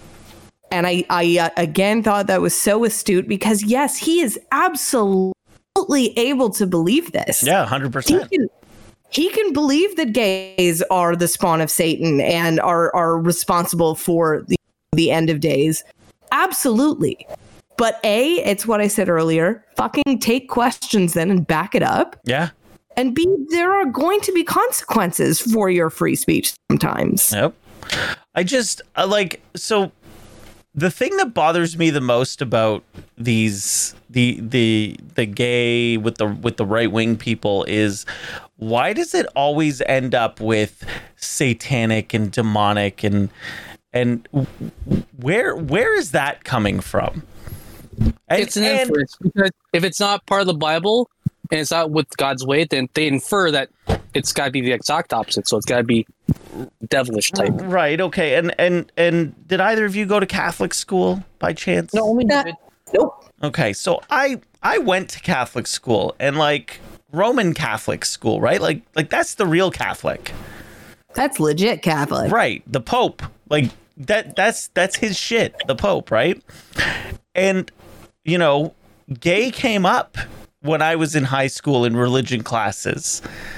And I, I uh, again thought that was so astute because, yes, he is absolutely able to believe this. Yeah, one hundred He percent. can, he can believe that gays are the spawn of Satan and are, are responsible for the, the end of days. Absolutely. But A, it's what I said earlier, fucking take questions then and back it up. Yeah. And B, there are going to be consequences for your free speech sometimes. Yep. I just I like so the thing that bothers me the most about these the the the gay with the with the right wing people is why does it always end up with satanic and demonic and and where where is that coming from? And, It's an and- inference because if it's not part of the Bible and it's not with God's way, then they infer that it's got to be the exact opposite. So it's got to be devilish type. right, okay. And and and did either of you go to Catholic school by chance? No, only That- David. Nope. Okay, so I I went to Catholic school and like Roman Catholic school, right? Like like that's the real Catholic. That's legit Catholic. Right. The Pope. Like that that's that's his shit, the Pope, right? And you know, gay came up when I was in high school in religion classes.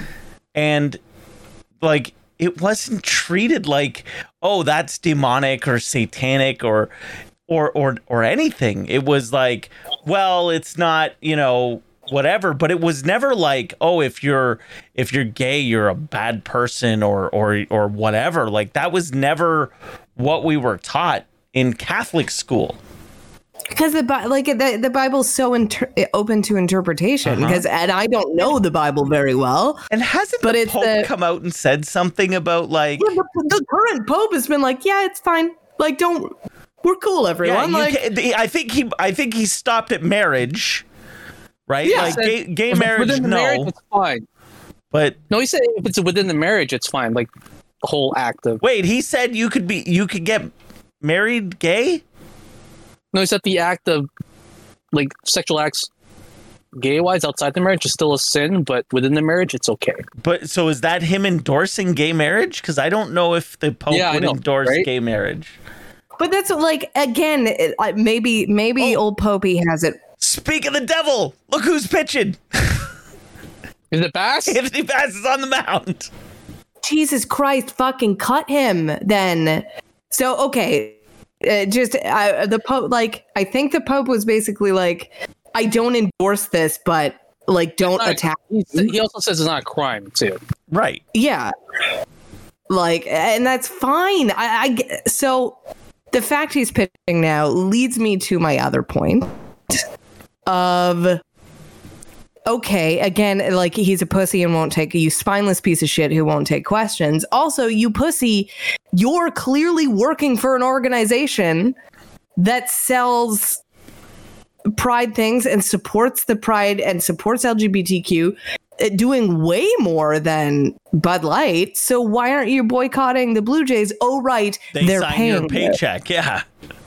And like it wasn't treated like, oh, that's demonic or satanic or or or or anything. It was like, well, it's not, you know, whatever, but it was never like, oh, if you're if you're gay, you're a bad person or or or whatever. Like that was never what we were taught in Catholic school. Because the Bi- like the, the Bible's so inter- open to interpretation. Uh-huh. Because and I don't know the Bible very well. And hasn't But the it's Pope the- come out and said something about like, Yeah, the, the current Pope has been like, yeah, it's fine. Like, don't. We're cool, yeah, everyone. you like, can, I think he I think he stopped at marriage, right? Yeah. like gay, gay marriage, within the no, marriage, it's fine. but No, he said if it's within the marriage, it's fine. Like the whole act of. wait, he said you could be you could get married gay. No, he said the act of like sexual acts, gay wise, outside the marriage is still a sin, but within the marriage, it's okay. But so is that him endorsing gay marriage? Because I don't know if the Pope Yeah, I would know, endorse right? gay marriage. but that's like again, it, I- maybe maybe Oh. old Popey has it Speak of the devil, look who's pitching. Is it Bass? Anthony Bass is on the mound. Jesus Christ, fucking cut him then. So, okay. Uh, just uh, the Pope, like, I think the Pope was basically like, I don't endorse this, but like, don't Not- attack. He also says it's not a crime, too. Right. Yeah. Like, and that's fine. I, I g- so the fact he's pitching now leads me to my other point of, okay, again, like, he's a pussy and won't take, you spineless piece of shit who won't take questions. Also, you pussy, you're clearly working for an organization that sells pride things and supports the pride and supports L G B T Q, uh, doing way more than Bud Light. So why aren't you boycotting the Blue Jays? Oh, right, They they're sign paying your you. paycheck. Yeah.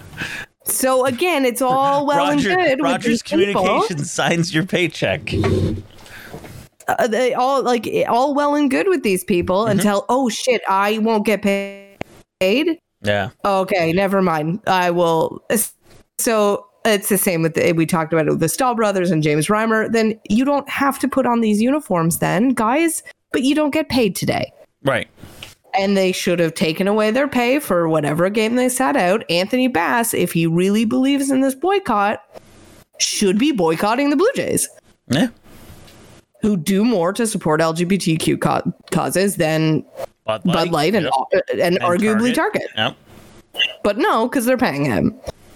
So again, it's all well Roger, and good. with Rogers these people. Communications signs your paycheck. Uh, they all like all well and good with these people Mm-hmm. until, oh shit, I won't get paid. Yeah. Okay, never mind. I will. So it's the same with the, we talked about it with the Stahl brothers and James Reimer. Then you don't have to put on these uniforms, then, guys. But you don't get paid today, Right. and they should have taken away their pay for whatever game they sat out. Anthony Bass, if he really believes in this boycott, should be boycotting the Blue Jays, Yeah. who do more to support L G B T Q ca- causes than Bud Light, Bud Light and yep. and, and arguably Target. Yep. But no, because they're paying him.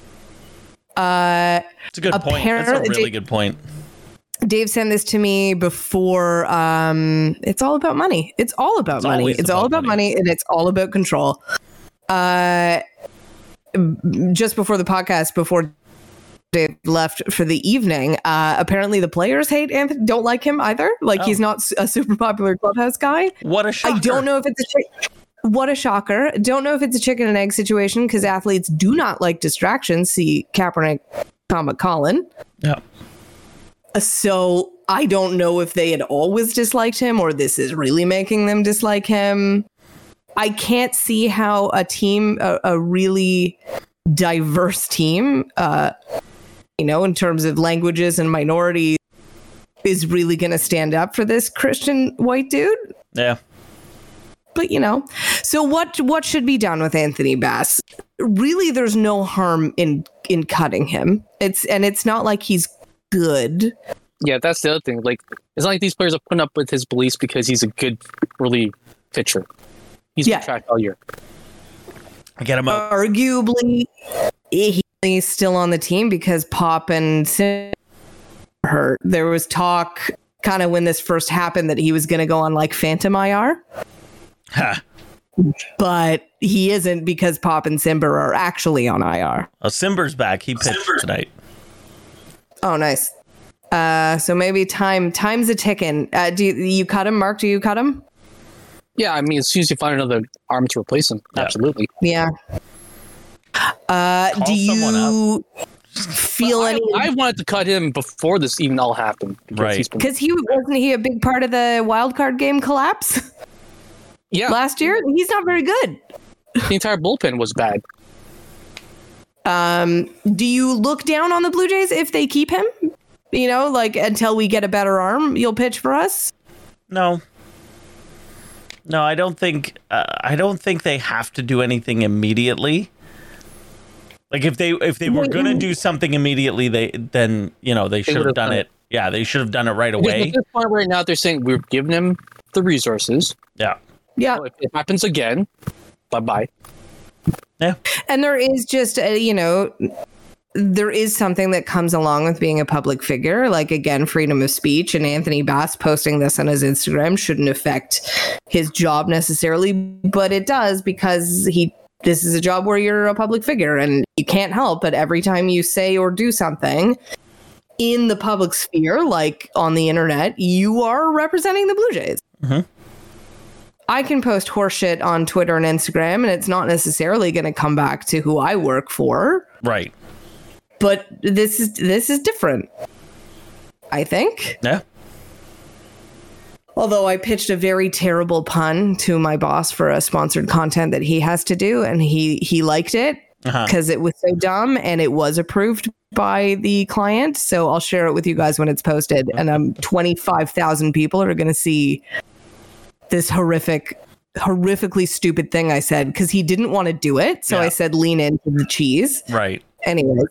Uh, It's a good point. That's a Apparently- really good point. Dave sent this to me before. Um, it's all about money. It's all about It's money. always It's all about about money. and it's all about control. Uh, just before the podcast, before Dave left for the evening, uh, apparently the players hate Anthony, don't like him either. Like Oh. he's not s- a super popular clubhouse guy. What a shocker. I don't know if it's a chick. What a shocker. Don't know if it's a chicken and egg situation because athletes do not like distractions. See Kaepernick, comma Colin. Yeah. So I don't know if they had always disliked him or this is really making them dislike him. I can't see how a team, a, a really diverse team, uh, you know, in terms of languages and minorities, is really going to stand up for this Christian white dude. Yeah. But you know, so what what should be done with Anthony Bass? Really, there's no harm in in cutting him. It's and it's not like he's good. Yeah, that's the other thing. Like, it's not like these players are putting up with his beliefs because he's a good, really pitcher. He's Yeah. been tracked all year. Get him out. Arguably, he's still on the team because Pop and Sim are hurt. There was talk kind of when this first happened that he was going to go on like Phantom I R, Ha. but he isn't because Pop and Simber are actually on I R. Oh, Simber's back. He pitched tonight. Oh, nice. Uh, so maybe time time's a ticking. Uh, do you, you cut him, Mark? Do you cut him? Yeah, I mean, as soon as you find another arm to replace him, Yeah. absolutely. Yeah. Uh, Call do someone you feel I, any? I wanted to cut him before this even all happened. because Right. he's been- Because he wasn't he a big part of the wild card game collapse yeah, last year? He's not very good. the entire bullpen was bad. Um, do you look down on the Blue Jays if they keep him? You know, like until we get a better arm, you'll pitch for us. No. No, I don't think. Uh, I don't think they have to do anything immediately. Like if they if they were gonna do something immediately, they then you know they should have would've done done it. Yeah, they should have done it right Because away. At this point right now, they're saying we're giving him the resources. Yeah. Yeah, So if it happens again, bye bye. Yeah. and there is just uh, you know. There is something that comes along with being a public figure, like again, freedom of speech. And Anthony Bass posting this on his Instagram shouldn't affect his job necessarily, but it does because he. This is a job where you're a public figure, and you can't help but every time you say or do something in the public sphere, like on the internet, you are representing the Blue Jays. Mhm. I can post horseshit on Twitter and Instagram, and it's not necessarily going to come back to who I work for. Right. But this is this is different, I think. Yeah. Although I pitched a very terrible pun to my boss for a sponsored content that he has to do, and he he liked it Uh-huh. because it was so dumb, and it was approved by the client. So I'll share it with you guys when it's posted. And um, twenty-five thousand people are going to see this horrific, horrifically stupid thing I said because he didn't want to do it. So Yeah. I said, lean into the cheese. Right. Anyway.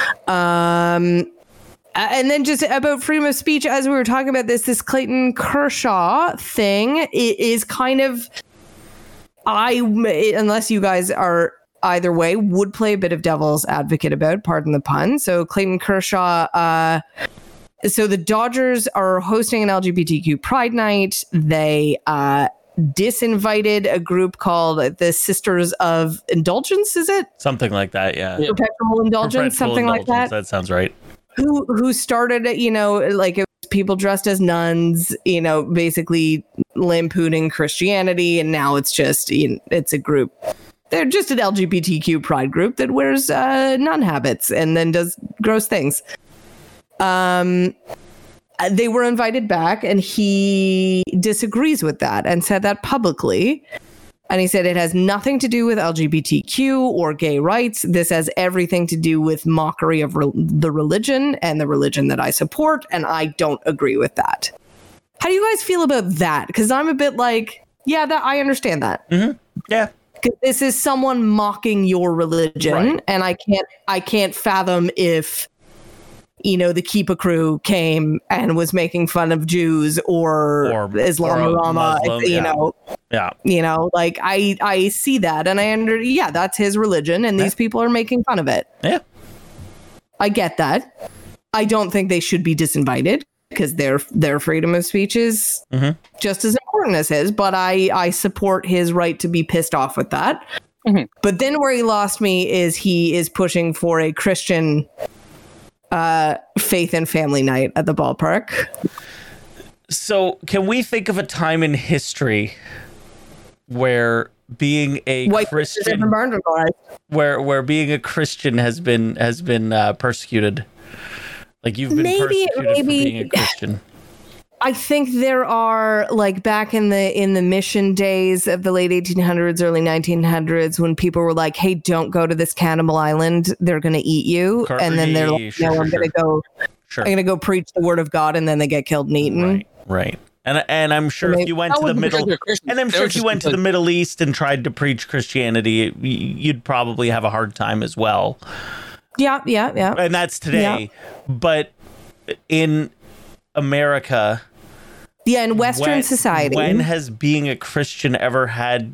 Um, and then just about freedom of speech, as we were talking about this, this Clayton Kershaw thing it is kind of, I, unless you guys are either way, would play a bit of devil's advocate about, pardon the pun. So Clayton Kershaw, uh, so the Dodgers are hosting an L G B T Q Pride Night. They uh, disinvited a group called the Sisters of Indulgence, is it? Something like that. Yeah. Yeah. Perpetual Indulgence, Perpetual something like indulgence, that. That sounds right. Who who started it, you know, like it was people dressed as nuns, you know, basically lampooning Christianity, and now it's just, you know, it's a group. They're just an L G B T Q pride group that wears uh, nun habits and then does gross things. Um, they were invited back, and he disagrees with that and said that publicly. And he said it has nothing to do with L G B T Q or gay rights. This has everything to do with mockery of re- the religion and the religion that I support. And I don't agree with that. How do you guys feel about that? Because I'm a bit like, yeah, that I understand that. Mm-hmm. Yeah. Because this is someone mocking your religion. Right. And I can't, I can't fathom if, you know, the Keepa crew came and was making fun of Jews or, Or- Islam or a Rama, Muslim, you yeah. know. Yeah. You know, like I I see that, and I under yeah, that's his religion, and these people are making fun of it. Yeah. I get that. I don't think they should be disinvited because their their freedom of speech is Mhm. just as important as his. But I I support his right to be pissed off with that. Mhm. But then where he lost me is he is pushing for a Christian uh, faith and family night at the ballpark. So, can we think of a time in history where being a White Christians have Christian, been marginalized. where where being a Christian has been has been uh, persecuted? Like you've been Maybe- persecuted maybe- for being a Christian. I think there are, like, back in the in the mission days of the late eighteen hundreds, early nineteen hundreds, when people were like, "Hey, don't go to this cannibal island; they're going to eat you," Cor- and then they're like, sure, "No, sure, I'm going to sure. go, Sure. I'm going to go preach the word of God," and then they get killed and eaten. Right. Right. And and I'm sure Maybe- if you went That to the wasn't because middle, they're Christians. and I'm They sure were if you just went to the because- Middle East and tried to preach Christianity, y- you'd probably have a hard time as well. Yeah, yeah, yeah. And that's today. But in America, Yeah, in Western when, society, when has being a Christian ever had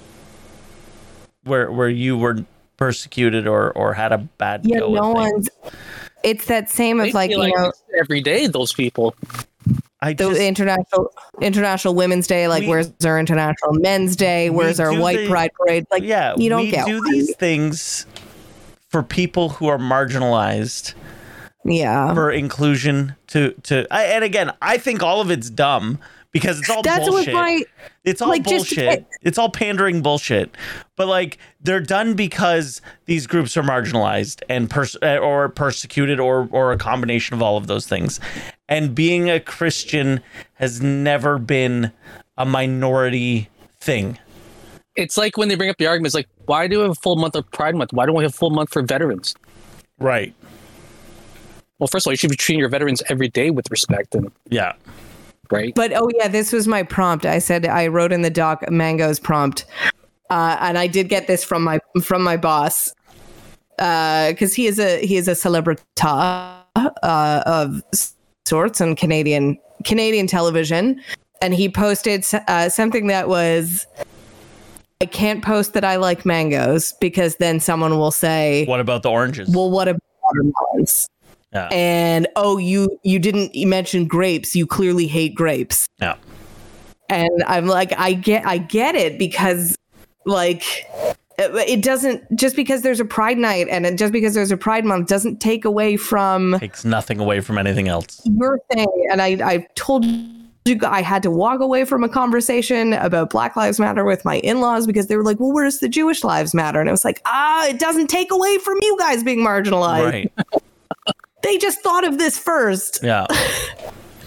where where you were persecuted or or had a bad yeah, go no with things? one's. It's that same They of like feel you like know it's every day. Those people. I the just international International Women's Day. Like, We- where's our International Men's Day? Where's our do White the- Pride Parade? Like, yeah, you don't we get do one. these things for people who are marginalized. Yeah, For inclusion to to I, and again, I think all of it's dumb because it's all that's bullshit. what my. It's all like, just- bullshit. It's all pandering bullshit. But like they're done because these groups are marginalized and pers- or persecuted or or a combination of all of those things. And being a Christian has never been a minority thing. It's like when they bring up the arguments, like, why do we have a full month of Pride Month? Why don't we have a full month for veterans? Right. Well, first of all, you should be treating your veterans every day with respect, and Yeah. right. But oh yeah, this was my prompt. I said I wrote in the doc Mango's prompt, uh, and I did get this from my from my boss because he is a he is a celebrity uh, of sorts on Canadian Canadian television, and he posted uh, something that was. I can't post that I like mangoes because then someone will say, What about the oranges? "Well, what about watermelons?" yeah. And oh, you you didn't mention grapes. You clearly hate grapes. yeah. And I'm like, I get, I get it because, like, it, it doesn't just because there's a Pride Night and it, just because there's a Pride Month doesn't take away from Takes nothing away from anything else. your thing. And I, I told you I had to walk away from a conversation about Black Lives Matter with my in-laws because they were like, "Well, where's the Jewish Lives Matter?" And I was like, ah, it doesn't take away from you guys being marginalized. Right. They just thought of this first. Yeah.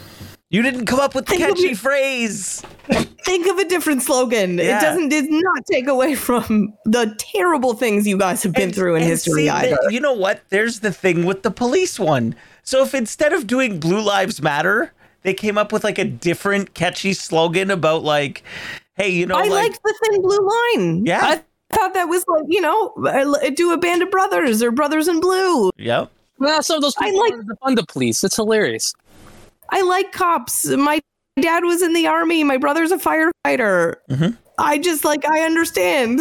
You didn't come up with the Think of catchy your- phrase. Think of a different slogan. Yeah. It doesn't did not take away from the terrible things you guys have been And- through in and history see, either. the- you know what? There's the thing with the police one. So if instead of doing Blue Lives Matter, they came up with like a different catchy slogan about like, hey, you know, I like, liked the thin blue line. Yeah. I thought that was like, you know, I- do a band of brothers or brothers in blue. yep. Well, some of those I people like- like to fund the police. It's hilarious. I like cops. My dad was in the army. My brother's a firefighter. Mhm. I just like, I understand.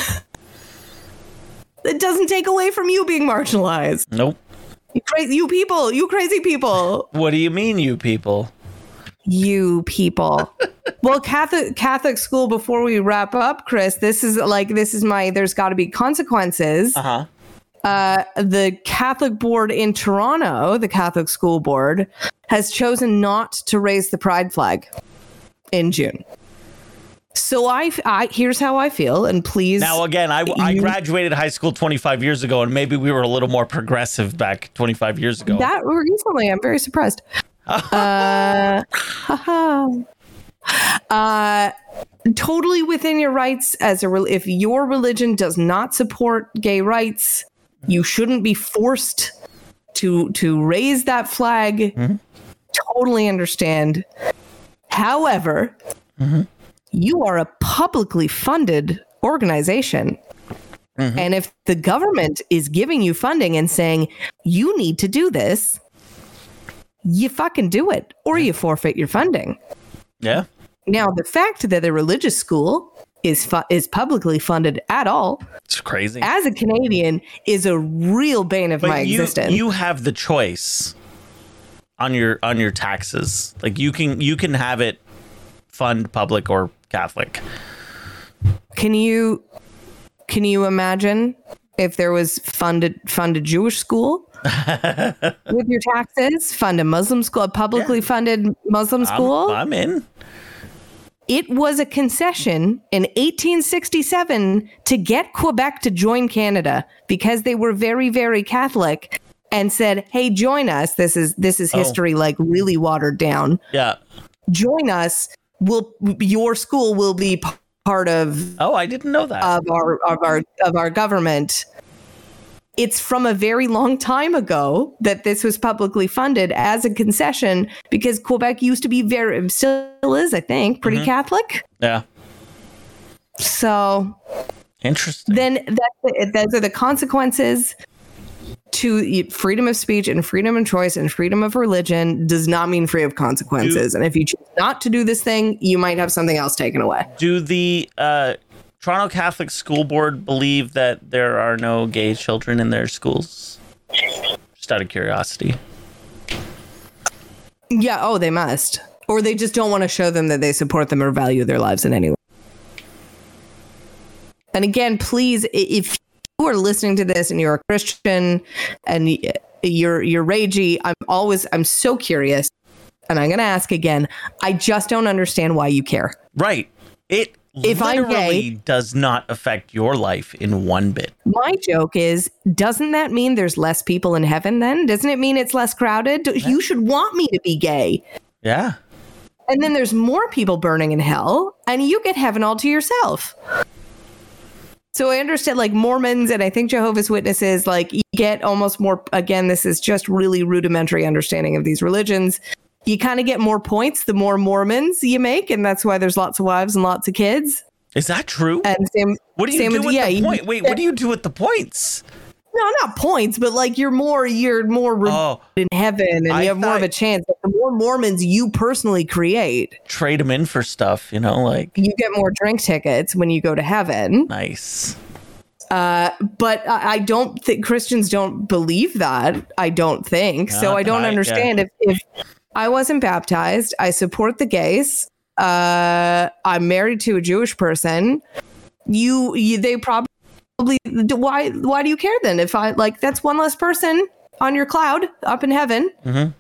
It doesn't take away from you being marginalized. Nope. You crazy, you people, you crazy people. What do you mean, you people? You people. Well, Catholic Catholic school, before we wrap up, Chris, this is like, this is my, there's got to be consequences. Uh huh. Uh, the Catholic board in Toronto, the Catholic school board, has chosen not to raise the pride flag in June. So I, I here's how I feel, and please. Now, again, I, I you- graduated high school twenty-five years ago, and maybe we were a little more progressive back twenty-five years ago. That recently, I'm very surprised. uh, haha. uh, totally within your rights as a rel- if your religion does not support gay rights, you shouldn't be forced to to raise that flag. Mm-hmm. Totally understand. However, Mm-hmm. you are a publicly funded organization. Mm-hmm. And if the government is giving you funding and saying you need to do this, you fucking do it or you forfeit your funding. Yeah. Now, the fact that a religious school is fu- is publicly funded at all, It's crazy. as a Canadian, is a real bane of But my you, existence. you have the choice on your on your taxes. Like you can you can have it fund public or Catholic. Can you can you imagine if there was funded fund a Jewish school with your taxes, fund a Muslim school, a publicly Yeah. funded Muslim I'm, school? I'm in. It was a concession in eighteen sixty-seven to get Quebec to join Canada because they were very, very Catholic and said, "Hey, join us." This is this is Oh. history, like really watered down. Yeah. Join us. Will your school will be p- part of Oh, I didn't know that. of our of our of our government. It's from a very long time ago that this was publicly funded as a concession because Quebec used to be very, still is, I think, pretty Catholic. yeah. So Interesting. then that, those are the consequences to freedom of speech and freedom of choice and freedom of religion does not mean free of consequences. And if you choose not to do this thing, you might have something else taken away. Do the uh, Toronto Catholic School Board believe that there are no gay children in their schools? Just out of curiosity. Yeah. Oh, they must. Or they just don't want to show them that they support them or value their lives in any way. And again, please, i- if you are listening to this and you're a Christian and y- you're you're ragey, I'm always I'm so curious, and I'm gonna ask again. I just don't understand why you care. Right. It If I'm literally gay- does not affect your life in one bit. My joke is, doesn't that mean there's less people in heaven then? Doesn't it mean it's less crowded? You should want me to be gay. Yeah. And then there's more people burning in hell, and you get heaven all to yourself. So I understand, like Mormons and I think Jehovah's Witnesses, like you get almost more, again, this is just really rudimentary understanding of these religions. You kind of get more points the more Mormons you make, and that's why there's lots of wives and lots of kids. Is that true? And same, What do you same do with, with yeah, the you- point? Wait, what do you do with the points? No, not points, but like you're more, you're more re- Oh, in heaven, and I you have more of a thought- chance. Like, the more Mormons you personally create, trade them in for stuff, you know, like you get more drink tickets when you go to heaven. nice. Uh, but I, I don't think Christians don't believe that. I don't think so. Not I don't that I- understand yeah. if, if I wasn't baptized. I support the gays. Uh, I'm married to a Jewish person. You, you they probably why why do you care then? If I like that's one less person on your cloud up in heaven. Mhm.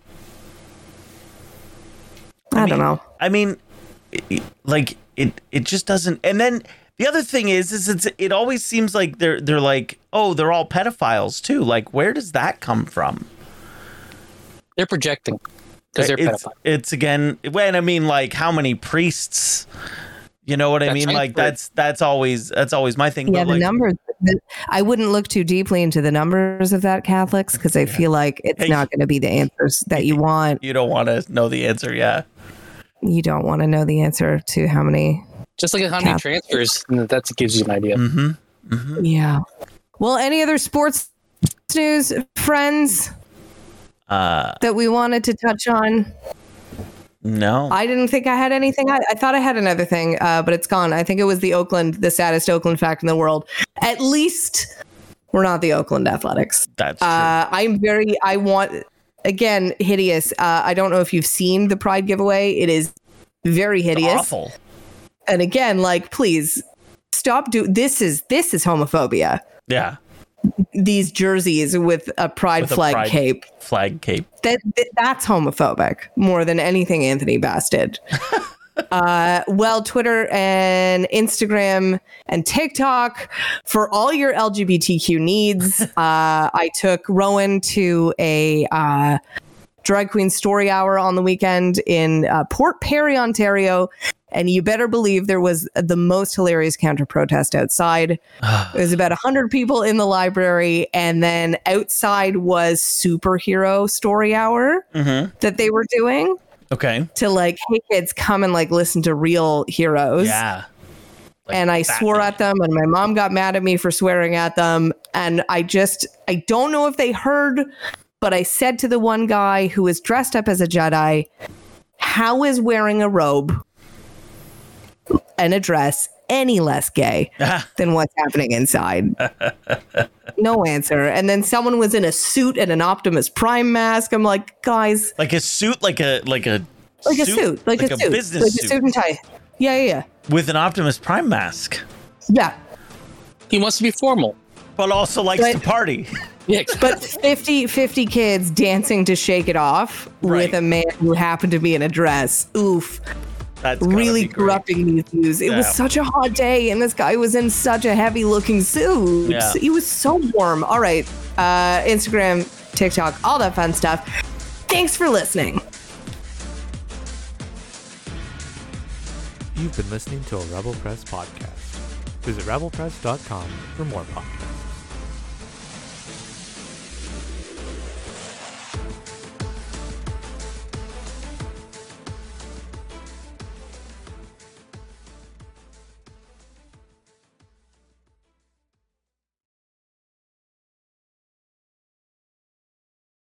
I, I don't mean, know. I mean, it, it- like it, it just doesn't. And then the other thing is, is it's it always seems like they're they're like, oh, they're all pedophiles too. Like, where does that come from? They're projecting. because they're it's, pedophiles. it's again when I mean like how many priests, you know what I That's mean? right. Like that's that's always that's always my thing. Yeah, but the like, numbers. the- I wouldn't look too deeply into the numbers of that Catholics because I feel like it's Hey. not going to be the answers that you want. you don't want to know the answer, yeah. You don't want to know the answer to how many. Just like how many Catholic. transfers, and that gives you an idea. Mm-hmm. Yeah. Well, any other sports news, friends, Uh, that we wanted to touch on? no. I didn't think I had anything. I, I thought I had another thing, uh, but it's gone. I think it was the Oakland, the saddest Oakland fact in the world. At least we're not the Oakland Athletics. That's true. Uh, I'm very, I want, again, hideous. Uh, I don't know if you've seen the Pride giveaway. It is very hideous. Awful. And again, like, please stop. Do this is, this is homophobia. Yeah. These jerseys with a pride With a flag pride cape. Flag cape. That, that that's homophobic more than anything Anthony Bass did. uh, well, Twitter and Instagram and TikTok for all your L G B T Q needs. uh, I took Rowan to a uh, drag queen story hour on the weekend in uh, Port Perry, Ontario. And you better believe there was the most hilarious counter protest outside. There was about one hundred people in the library. And then outside was superhero story hour Mm-hmm. that they were doing Okay. to like, hey, kids, come and like listen to real heroes. Yeah. Like And I Batman. swore at them, and my mom got mad at me for swearing at them. And I just, I don't know if they heard, but I said to the one guy who was dressed up as a Jedi, how is wearing a robe and a dress any less gay than what's happening inside? No answer. And then someone was in a suit and an Optimus Prime mask. I'm like, guys, Like a suit, like a like a like a suit, like, a, suit, business like suit a suit and tie. Yeah, yeah, yeah. with an Optimus Prime mask, Yeah. He wants to be formal. but also likes But- to party. Yeah, But fifty, fifty kids dancing to Shake It Off Right. with a man who happened to be in a dress. Oof. That's gotta Really be great. corrupting these views. It was Yeah. such a hot day, and this guy was in such a heavy looking suit. Yeah. He was so warm. All right. Uh, Instagram, TikTok, all that fun stuff. Thanks for listening. You've been listening to a Rebel Press podcast. Visit rebel press dot com for more podcasts.